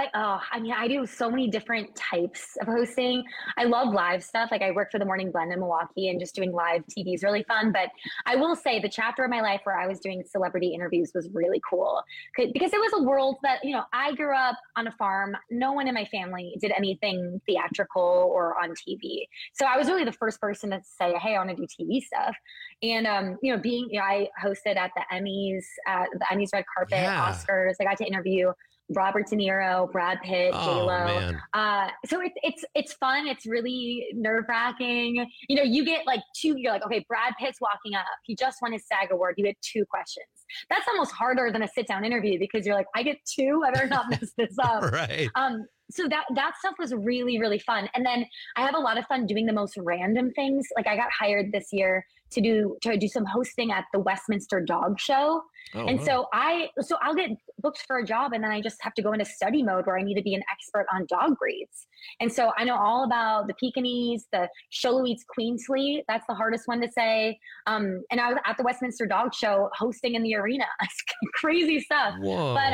I do so many different types of hosting. I love live stuff. Like I work for the Morning Blend in Milwaukee, and just doing live TV is really fun. But I will say the chapter of my life where I was doing celebrity interviews was really cool because it was a world that, I grew up on a farm. No one in my family did anything theatrical or on TV. So I was really the first person to say, hey, I want to do TV stuff. And, I hosted at the Emmys red carpet, Oscars. I got to interview Robert De Niro, Brad Pitt, J-Lo. So it's fun. It's really nerve-wracking. You get you're like, okay, Brad Pitt's walking up. He just won his SAG award. You get 2 questions. That's almost harder than a sit-down interview because you're like, I get 2. I better not mess this up. Right. So that stuff was really, really fun. And then I have a lot of fun doing the most random things. Like I got hired this year to do some hosting at the Westminster Dog Show. So I'll get booked for a job, and then I just have to go into study mode where I need to be an expert on dog breeds. And so I know all about the Pekingese, the Xoloitzes Queensleys. That's the hardest one to say. And I was at the Westminster Dog Show hosting in the arena. Crazy stuff. Whoa. But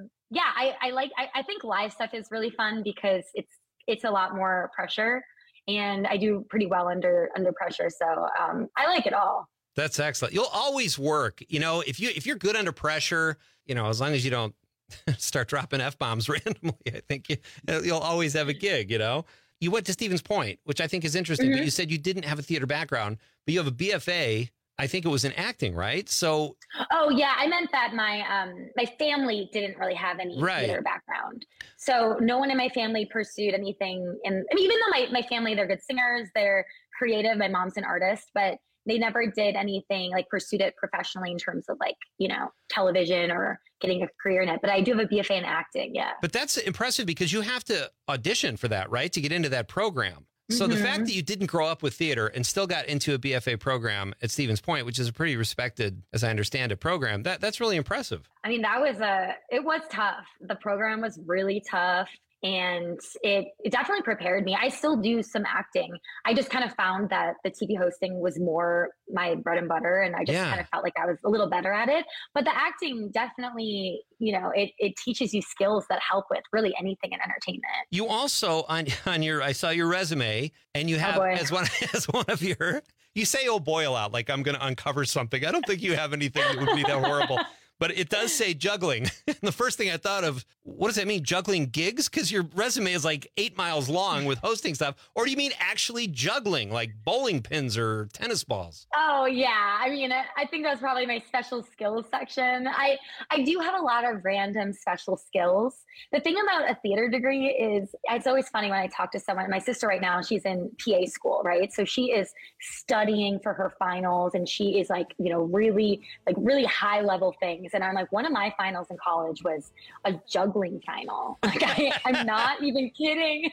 I think live stuff is really fun because it's a lot more pressure, and I do pretty well under pressure. So I like it all. That's excellent. You'll always work. If you're good under pressure, as long as you don't start dropping F-bombs randomly, I think you'll always have a gig, You went to Stevens Point, which I think is interesting, but you said you didn't have a theater background, but you have a BFA. I think it was in acting, right? So. Oh yeah, I meant that my family didn't really have any theater background, so no one in my family pursued anything. Even though my family, they're good singers, they're creative. My mom's an artist, but they never did anything pursued it professionally in terms of television or getting a career in it. But I do have a BFA in acting. Yeah. But that's impressive because you have to audition for that, right? To get into that program. So the fact that you didn't grow up with theater and still got into a BFA program at Stevens Point, which is a pretty respected, as I understand it, program, that's really impressive. I mean, it was tough. The program was really tough. And it definitely prepared me. I still do some acting. I just kind of found that the TV hosting was more my bread and butter. And I just kind of felt like I was a little better at it. But the acting definitely, it teaches you skills that help with really anything in entertainment. You also, on I saw your resume, and you have as one of your, you say, oh boy, a lot, like I'm going to uncover something. I don't think you have anything that would be that horrible. But it does say juggling. The first thing I thought of, what does that mean? Juggling gigs? Because your resume is 8 miles long with hosting stuff. Or do you mean actually juggling, like bowling pins or tennis balls? Oh, yeah. I mean, I think that's probably my special skills section. I do have a lot of random special skills. The thing about a theater degree is, it's always funny when I talk to someone. My sister right now, she's in PA school, right? So she is studying for her finals, and she is really high level things. And I'm like, one of my finals in college was a juggling final. I'm not even kidding.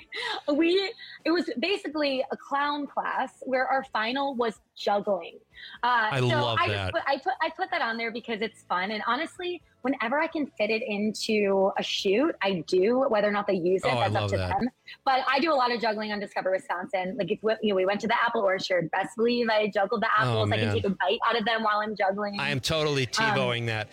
It was basically a clown class where our final was juggling. I love that. I put that on there because it's fun. And honestly, whenever I can fit it into a shoot, I do. Whether or not they use it, that's up to them. But I do a lot of juggling on Discover Wisconsin. We went to the apple orchard. Best believe I juggled the apples. I can take a bite out of them while I'm juggling. I am totally TiVoing that.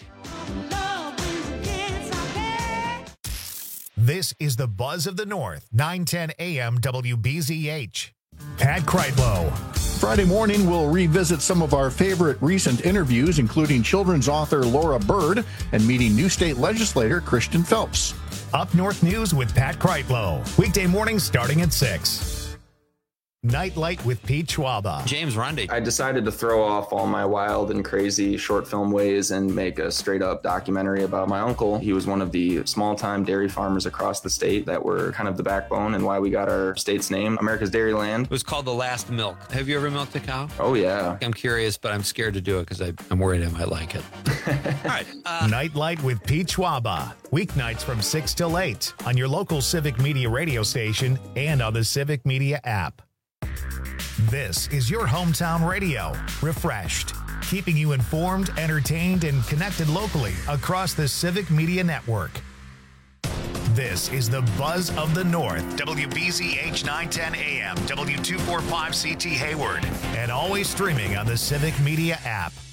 This is the Buzz of the North, 910 AM WBZH. Pat Kreitlow. Friday morning, we'll revisit some of our favorite recent interviews, including children's author Laura Bird and meeting new state legislator Christian Phelps. Up North News with Pat Kreitlow. Weekday mornings starting at 6. Nightlight with Pete Schwaba. James Runde. I decided to throw off all my wild and crazy short film ways and make a straight up documentary about my uncle. He was one of the small time dairy farmers across the state that were kind of the backbone and why we got our state's name, America's Dairyland. It was called The Last Milk. Have you ever milked a cow? Oh, yeah. I'm curious, but I'm scared to do it because I'm worried I might like it. All right. Nightlight with Pete Schwaba. Weeknights from 6 till 8 on your local Civic Media radio station and on the Civic Media app. This is your hometown radio, refreshed, keeping you informed, entertained, and connected locally across the Civic Media Network. This is the Buzz of the North, WBZH 910 AM, W245CT Hayward, and always streaming on the Civic Media app.